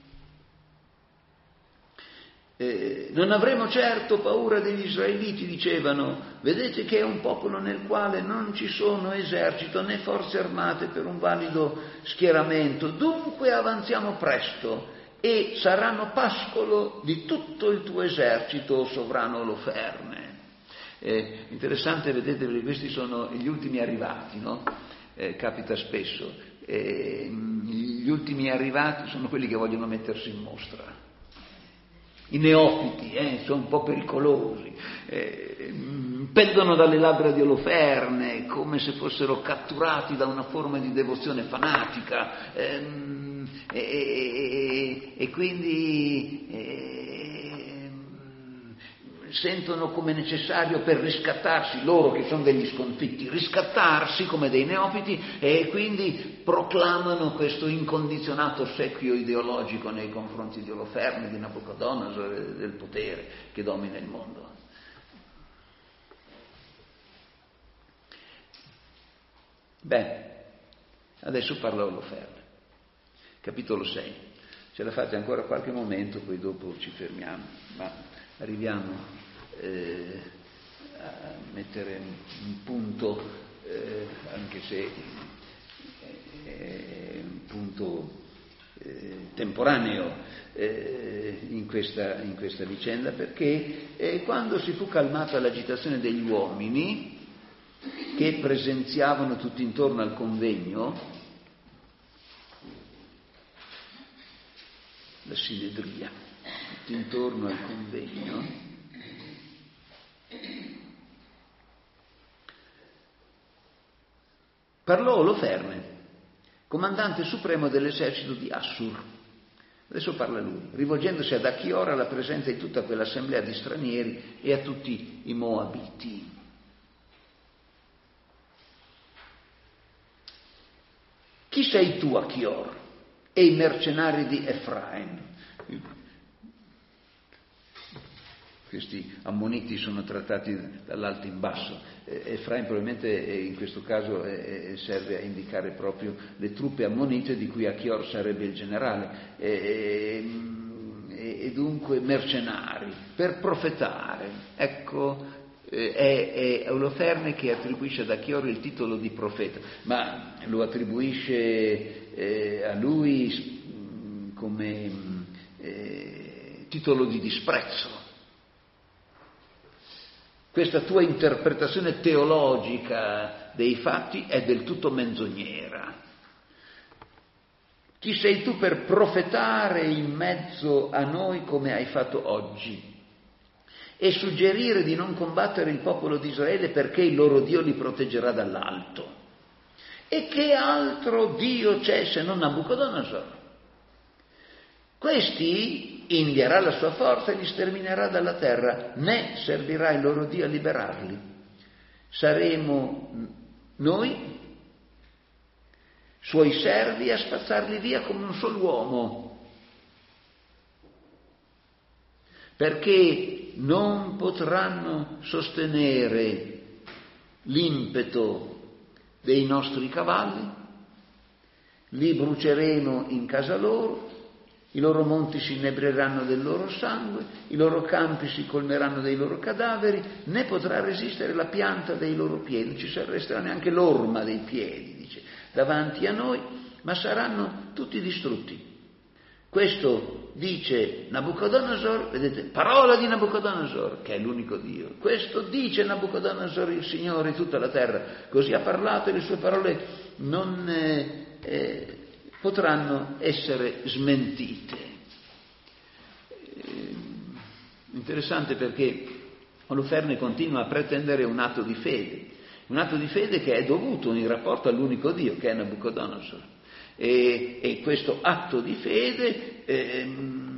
Eh, non avremo certo paura degli israeliti, dicevano, vedete che è un popolo nel quale non ci sono esercito né forze armate per un valido schieramento, dunque avanziamo presto e saranno pascolo di tutto il tuo esercito, sovrano Oloferne. Eh, interessante, vedete, perché questi sono gli ultimi arrivati, no? Eh, capita spesso, eh, gli ultimi arrivati sono quelli che vogliono mettersi in mostra. I neofiti, eh, sono un po' pericolosi, eh, pendono dalle labbra di Oloferne come se fossero catturati da una forma di devozione fanatica, ehm, e, e, e quindi eh, sentono come necessario per riscattarsi, loro che sono degli sconfitti, riscattarsi come dei neofiti, e quindi proclamano questo incondizionato ossequio ideologico nei confronti di Oloferne, di Nabucodonosor, del potere che domina il mondo. Beh, adesso parla Oloferne, capitolo sei. Ce la fate ancora qualche momento, poi dopo ci fermiamo, ma arriviamo eh, a mettere un punto, eh, anche se è un punto eh, temporaneo eh, in, questa, in questa vicenda, perché eh, quando si fu calmata l'agitazione degli uomini che presenziavano tutti intorno al convegno, la sinedria, tutti intorno al convegno, parlò Oloferne, comandante supremo dell'esercito di Assur. Adesso parla lui, rivolgendosi ad Achior alla presenza di tutta quell'assemblea di stranieri e a tutti i Moabiti. Chi sei tu, Achior, e i mercenari di Efraim? Questi ammoniti sono trattati dall'alto in basso. Efraim probabilmente in questo caso serve a indicare proprio le truppe ammonite di cui Achior sarebbe il generale, e, e dunque mercenari, per profetare. Ecco, è, è Oloferne che attribuisce ad Achior il titolo di profeta, ma lo attribuisce eh, a lui come eh, titolo di disprezzo. Questa tua interpretazione teologica dei fatti è del tutto menzognera. Chi sei tu per profetare in mezzo a noi come hai fatto oggi e suggerire di non combattere il popolo di Israele perché il loro Dio li proteggerà dall'alto? E che altro Dio c'è se non Nabucodonosor? Questi invierà la sua forza e li sterminerà dalla terra, né servirà il loro Dio a liberarli. Saremo noi, suoi servi, a spazzarli via come un solo uomo, perché non potranno sostenere l'impeto dei nostri cavalli, li bruceremo in casa loro, i loro monti si inebrieranno del loro sangue, i loro campi si colmeranno dei loro cadaveri, né potrà resistere la pianta dei loro piedi, non ci si arresterà neanche l'orma dei piedi, dice, davanti a noi, ma saranno tutti distrutti. Questo dice Nabucodonosor, vedete, parola di Nabucodonosor, che è l'unico Dio. Questo dice Nabucodonosor, il Signore di tutta la terra. Così ha parlato e le sue parole non eh, eh, potranno essere smentite. Eh, interessante perché Oloferne continua a pretendere un atto di fede, un atto di fede che è dovuto in rapporto all'unico Dio, che è Nabucodonosor. E, e questo atto di fede eh,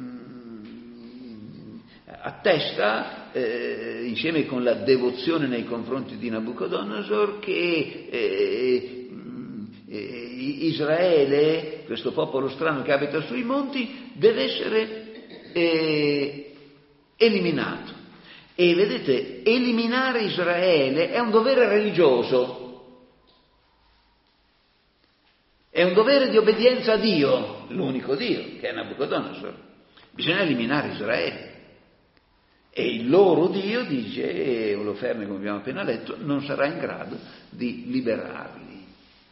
attesta, eh, insieme con la devozione nei confronti di Nabucodonosor, che eh, eh, Israele, questo popolo strano che abita sui monti, deve essere eh, eliminato. E vedete, eliminare Israele è un dovere religioso. È È un dovere di obbedienza a Dio, l'unico Dio, che è Nabucodonosor. Bisogna eliminare Israele. E il loro Dio, dice Oloferne, come abbiamo appena letto, non sarà in grado di liberarli.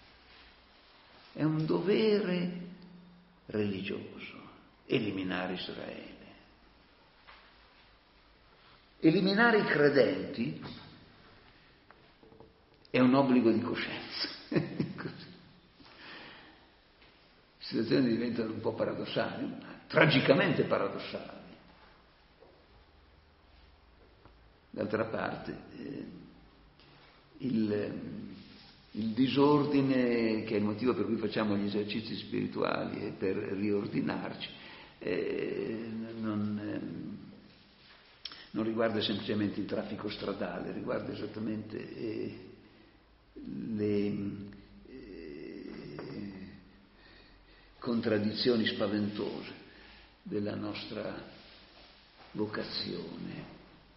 È un dovere religioso, eliminare Israele. Eliminare i credenti è un obbligo di coscienza. Così. Le situazioni diventano un po' paradossali, tragicamente paradossali. D'altra parte, eh, il, il disordine, che è il motivo per cui facciamo gli esercizi spirituali e per riordinarci, eh, non, eh, non riguarda semplicemente il traffico stradale, riguarda esattamente eh, le eh, contraddizioni spaventose della nostra vocazione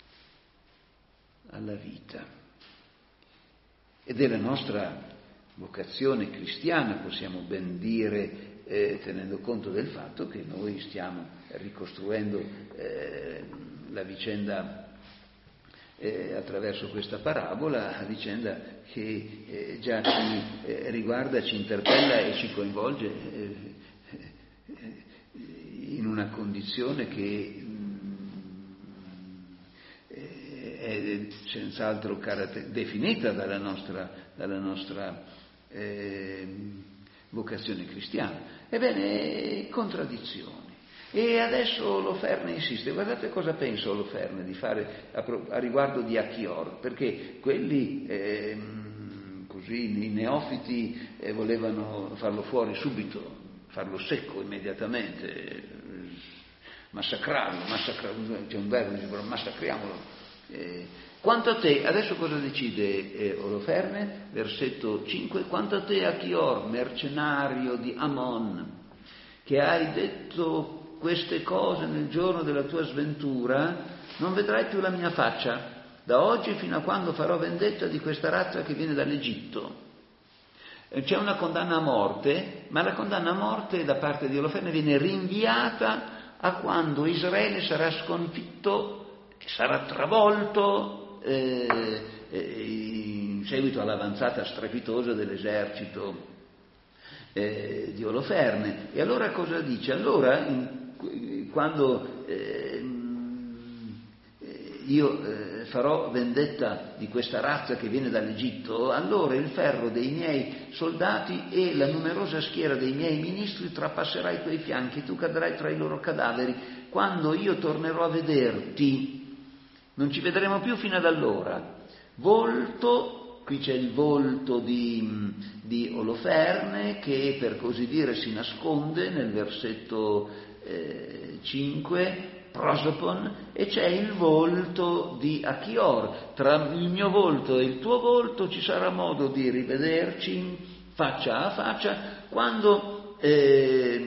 alla vita e della nostra vocazione cristiana, possiamo ben dire, eh, tenendo conto del fatto che noi stiamo ricostruendo eh, la vicenda eh, attraverso questa parabola, la vicenda che eh, già ci eh, riguarda, ci interpella e ci coinvolge eh, eh, in una condizione che è senz'altro caratter- definita dalla nostra, dalla nostra eh, vocazione cristiana. Ebbene, contraddizioni. E adesso Oloferne insiste. Guardate cosa pensa Oloferne di fare a, pro- a riguardo di Achior, perché quelli eh, così i neofiti eh, volevano farlo fuori subito, farlo secco immediatamente, eh, massacrarlo, massacrarlo, c'è un verbo, dice, massacriamolo. Eh, quanto a te, adesso cosa decide eh, Oloferne? Versetto cinque, quanto a te Achior, mercenario di Amon, che hai detto queste cose nel giorno della tua sventura, non vedrai più la mia faccia, da oggi fino a quando farò vendetta di questa razza che viene dall'Egitto. Eh, c'è una condanna a morte, ma la condanna a morte da parte di Oloferne viene rinviata a quando Israele sarà sconfitto, sarà travolto eh, in seguito all'avanzata strepitosa dell'esercito eh, di Oloferne. E allora cosa dice? Allora, in, quando eh, io eh, farò vendetta di questa razza che viene dall'Egitto, allora il ferro dei miei soldati e la numerosa schiera dei miei ministri trapasserà i tuoi fianchi e tu cadrai tra i loro cadaveri. Quando io tornerò a vederti, non ci vedremo più fino ad allora. Volto, qui c'è il volto di, di Oloferne che per così dire si nasconde nel versetto eh, cinque, prosopon, e c'è il volto di Achior. Tra il mio volto e il tuo volto ci sarà modo di rivederci faccia a faccia quando eh,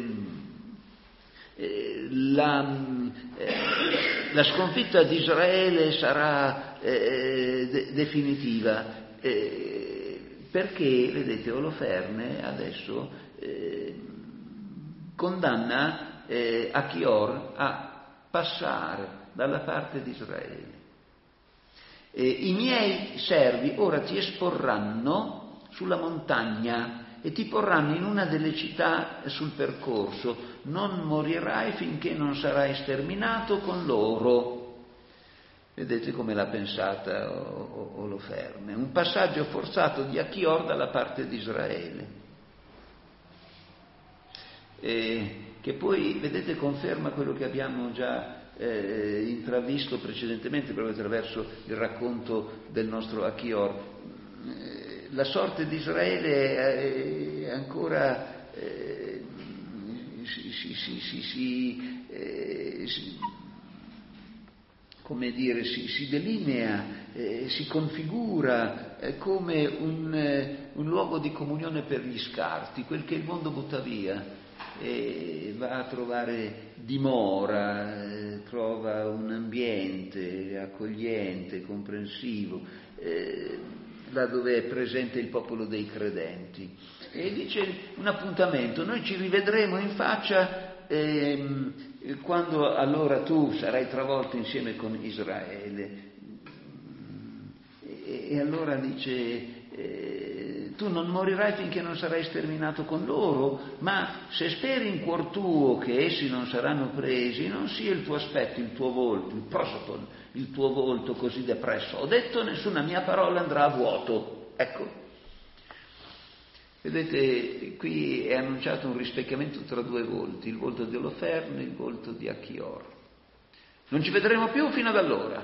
eh, la... Eh, La sconfitta di Israele sarà eh, de- definitiva, eh, perché, vedete, Oloferne adesso eh, condanna eh, Achior a passare dalla parte di Israele. Eh, I miei servi ora ti esporranno sulla montagna e ti porranno in una delle città sul percorso, non morirai finché non sarai sterminato con loro. Vedete come l'ha pensata Oloferne, un passaggio forzato di Achior dalla parte di Israele, e che poi, vedete, conferma quello che abbiamo già eh, intravisto precedentemente proprio attraverso il racconto del nostro Achior. La sorte di Israele è ancora eh, si, si, si, si, si, eh, si, come dire, si, si delinea, eh, si configura eh, come un, eh, un luogo di comunione per gli scarti, quel che il mondo butta via, e va a trovare dimora, eh, trova un ambiente accogliente, comprensivo. Eh, là dove è presente il popolo dei credenti. E dice un appuntamento, noi ci rivedremo in faccia ehm, quando allora tu sarai travolto insieme con Israele. E, e allora dice, eh, tu non morirai finché non sarai sterminato con loro, ma se speri in cuor tuo che essi non saranno presi, non sia il tuo aspetto, il tuo volto, il prosopon, il tuo volto così depresso. Ho detto, nessuna mia parola andrà a vuoto. Ecco. Vedete, qui è annunciato un rispecchiamento tra due volti, il volto di Oloferne e il volto di Achior. Non ci vedremo più fino ad allora,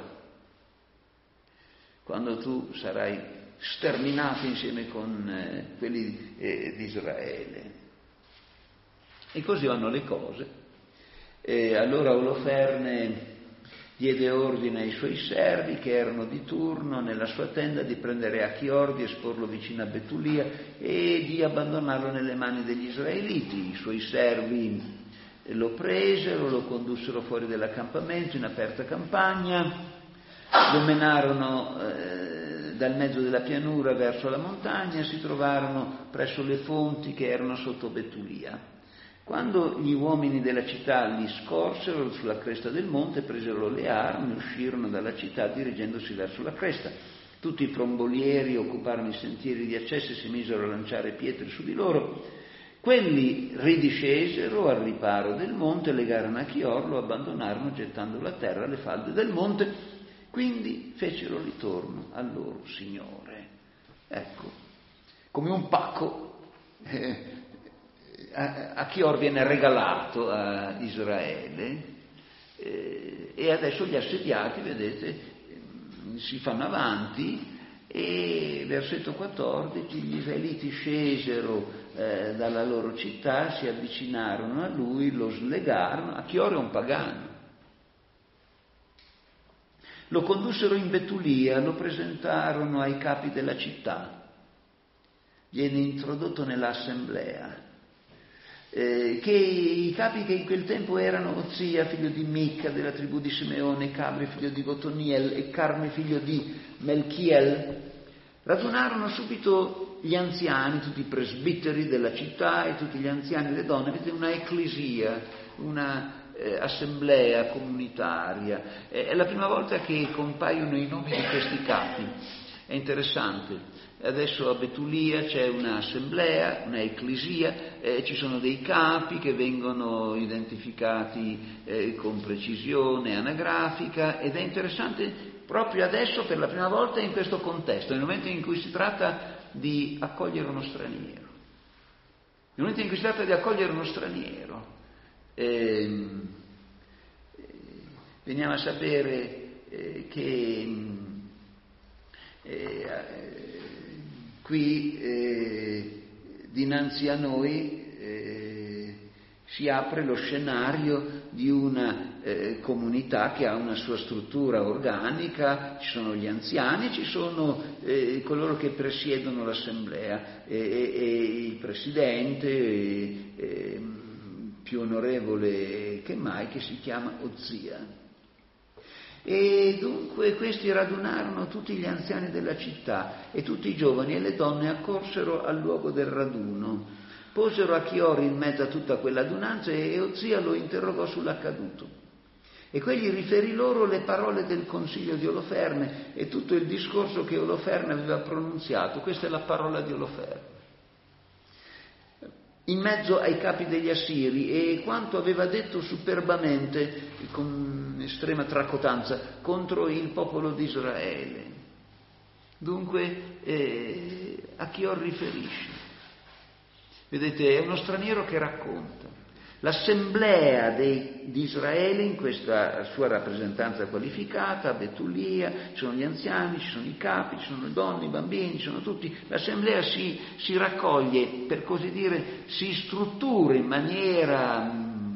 quando tu sarai sterminato insieme con eh, quelli eh, di Israele. E così vanno le cose. E allora Oloferne diede ordine ai suoi servi che erano di turno nella sua tenda di prendere Achior, di esporlo vicino a Betulia e di abbandonarlo nelle mani degli israeliti. I suoi servi lo presero, lo condussero fuori dell'accampamento in aperta campagna, lo menarono eh, dal mezzo della pianura verso la montagna, si trovarono presso le fonti che erano sotto Betulia. Quando gli uomini della città li scorsero sulla cresta del monte, presero le armi, uscirono dalla città dirigendosi verso la cresta. Tutti i prombolieri occuparono i sentieri di accesso e si misero a lanciare pietre su di loro. Quelli ridiscesero al riparo del monte, legarono Achior, lo abbandonarono gettandolo a terra alle falde del monte, quindi fecero ritorno al loro Signore. Ecco, come un pacco. Eh, Achior viene regalato a Israele eh, e adesso gli assediati, vedete, si fanno avanti e versetto quattordici gli israeliti scesero eh, dalla loro città, si avvicinarono a lui, lo slegarono. Achior è un pagano. Lo condussero in Betulia, lo presentarono ai capi della città, viene introdotto nell'assemblea. Eh, che i capi che in quel tempo erano Ozia, figlio di Micca, della tribù di Simeone, Cabri, figlio di Gotoniel, e Carmi, figlio di Melchiel, radunarono subito gli anziani, tutti i presbiteri della città e tutti gli anziani e le donne. Vedete, una ecclesia, una eh, assemblea comunitaria. Eh, è la prima volta che compaiono i nomi di questi capi. È interessante. Adesso a Betulia c'è un'assemblea, un'ecclesia, eh, ci sono dei capi che vengono identificati eh, con precisione anagrafica, ed è interessante proprio adesso, per la prima volta, in questo contesto, nel momento in cui si tratta di accogliere uno straniero. Nel momento in cui si tratta di accogliere uno straniero, eh, veniamo a sapere eh, che eh, qui eh, dinanzi a noi eh, si apre lo scenario di una eh, comunità che ha una sua struttura organica, ci sono gli anziani, ci sono eh, coloro che presiedono l'assemblea e, e, e il presidente e, e, più onorevole che mai, che si chiama Ozia. E dunque questi radunarono tutti gli anziani della città e tutti i giovani e le donne accorsero al luogo del raduno. Posero Achior in mezzo a tutta quella adunanza e Ozia lo interrogò sull'accaduto. E quegli riferì loro le parole del consiglio di Oloferne e tutto il discorso che Oloferne aveva pronunziato. Questa è la parola di Oloferne in mezzo ai capi degli Assiri, e quanto aveva detto superbamente, con estrema tracotanza, contro il popolo di Israele. Dunque eh, Achior riferisce. Vedete, è uno straniero che racconta. L'assemblea dei, di Israele, in questa sua rappresentanza qualificata, a Betulia, ci sono gli anziani, ci sono i capi, ci sono le donne, i bambini, ci sono tutti. L'assemblea si, si raccoglie, per così dire, si struttura in maniera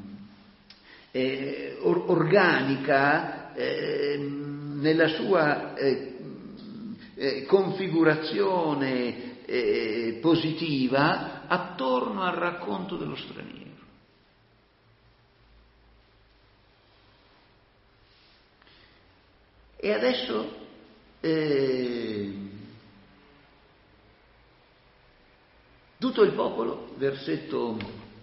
eh, or, organica eh, nella sua eh, eh, configurazione eh, positiva attorno al racconto dello straniero. E adesso eh, Tutto il popolo, versetto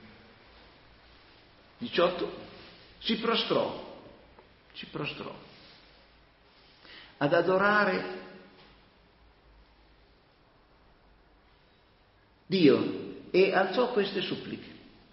diciotto, si prostrò, si prostrò ad adorare Dio e alzò queste suppliche.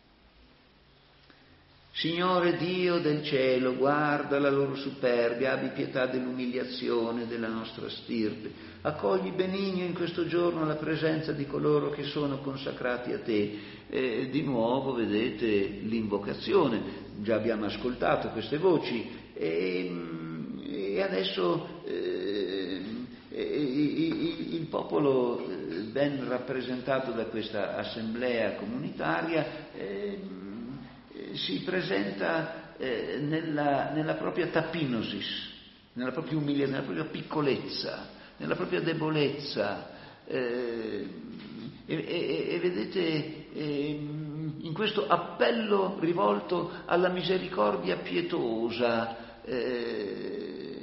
Signore Dio del cielo, guarda la loro superbia, abbi pietà dell'umiliazione della nostra stirpe, accogli benigno in questo giorno la presenza di coloro che sono consacrati a te. E di nuovo vedete l'invocazione, già abbiamo ascoltato queste voci e, e adesso eh, il, il popolo ben rappresentato da questa assemblea comunitaria eh, si presenta eh, nella, nella propria tapinosis, nella propria umiliazione, nella propria piccolezza, nella propria debolezza eh, e, e, e vedete eh, in questo appello rivolto alla misericordia pietosa eh,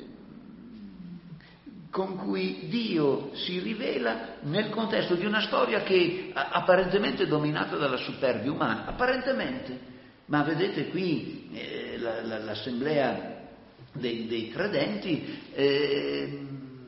con cui Dio si rivela nel contesto di una storia che apparentemente è dominata dalla superbia umana, apparentemente. Ma vedete qui eh, la, la, l'assemblea dei, dei credenti eh,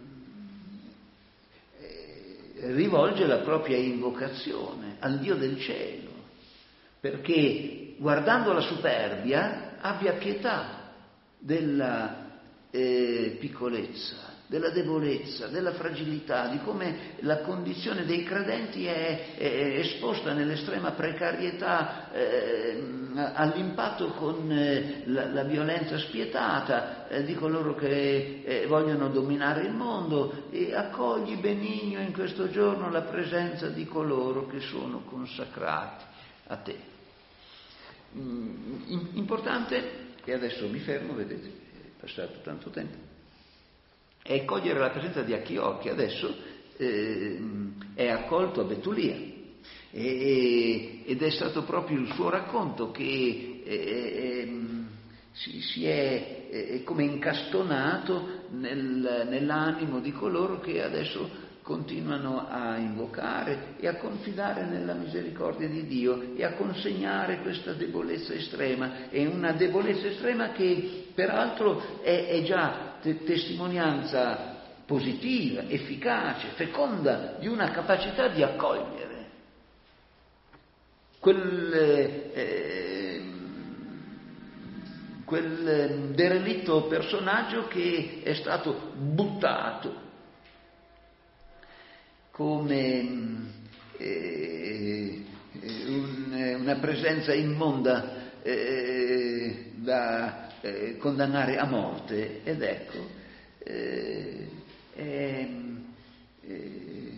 eh, rivolge la propria invocazione al Dio del cielo, perché guardando la superbia abbia pietà della eh, piccolezza, della debolezza, della fragilità, di come la condizione dei credenti è, è esposta nell'estrema precarietà eh, all'impatto con eh, la, la violenza spietata eh, di coloro che eh, vogliono dominare il mondo, e accogli benigno in questo giorno la presenza di coloro che sono consacrati a te. Mm, importante, e adesso mi fermo, vedete, è passato tanto tempo, è cogliere la presenza di Achior, che adesso eh, è accolto a Betulia, e, ed è stato proprio il suo racconto che eh, si, si è eh, come incastonato nel, nell'animo di coloro che adesso continuano a invocare e a confidare nella misericordia di Dio e a consegnare questa debolezza estrema, e una debolezza estrema che peraltro è, è già te- testimonianza positiva, efficace, feconda di una capacità di accogliere quel, eh, quel derelitto personaggio che è stato buttato come eh, un, una presenza immonda eh, da eh, condannare a morte, ed ecco eh, è eh,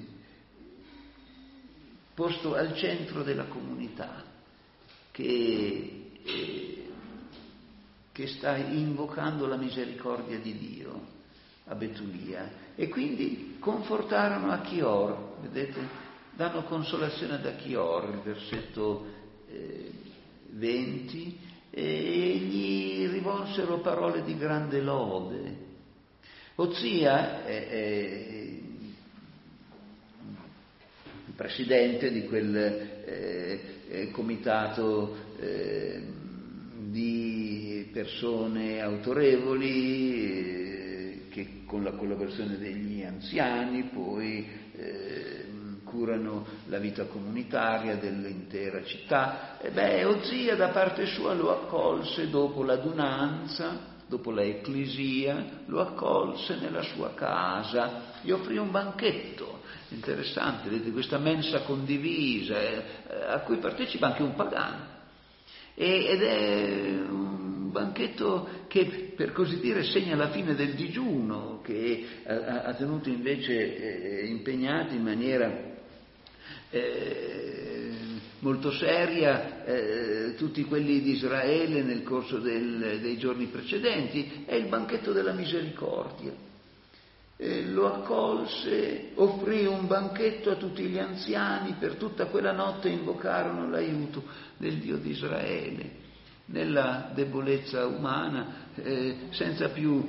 posto al centro della comunità che, eh, che sta invocando la misericordia di Dio a Betulia. E quindi confortarono Achior, vedete, danno consolazione ad Achior, il versetto eh, venti, e gli rivolsero parole di grande lode. Ozia è, è il presidente di quel eh, comitato eh, di persone autorevoli eh, che con la collaborazione degli anziani poi eh, curano la vita comunitaria dell'intera città. E beh, Ozia da parte sua lo accolse dopo l'adunanza, dopo la ecclesia, lo accolse nella sua casa, gli offrì un banchetto. Interessante, vedete, questa mensa condivisa eh, a cui partecipa anche un pagano, e, ed è un banchetto che, per così dire, segna la fine del digiuno, che ha, ha tenuto invece eh, impegnati in maniera eh, molto seria eh, tutti quelli di Israele nel corso del, dei giorni precedenti. È il banchetto della misericordia. Eh, lo accolse, offrì un banchetto a tutti gli anziani, per tutta quella notte invocarono l'aiuto del Dio di Israele nella debolezza umana, eh, senza più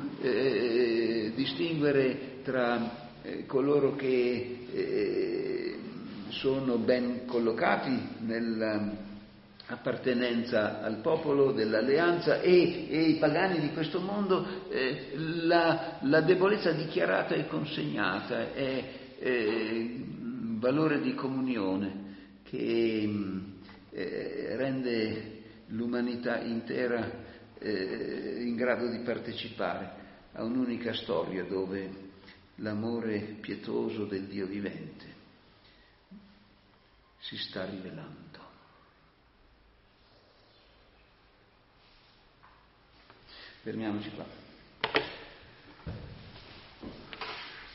eh, distinguere tra eh, coloro che eh, sono ben collocati nell'appartenenza al popolo dell'alleanza e, e i pagani di questo mondo, eh, la, la debolezza dichiarata e consegnata è eh, valore di comunione che eh, rende l'umanità intera eh, in grado di partecipare a un'unica storia dove l'amore pietoso del Dio vivente si sta rivelando. Fermiamoci qua.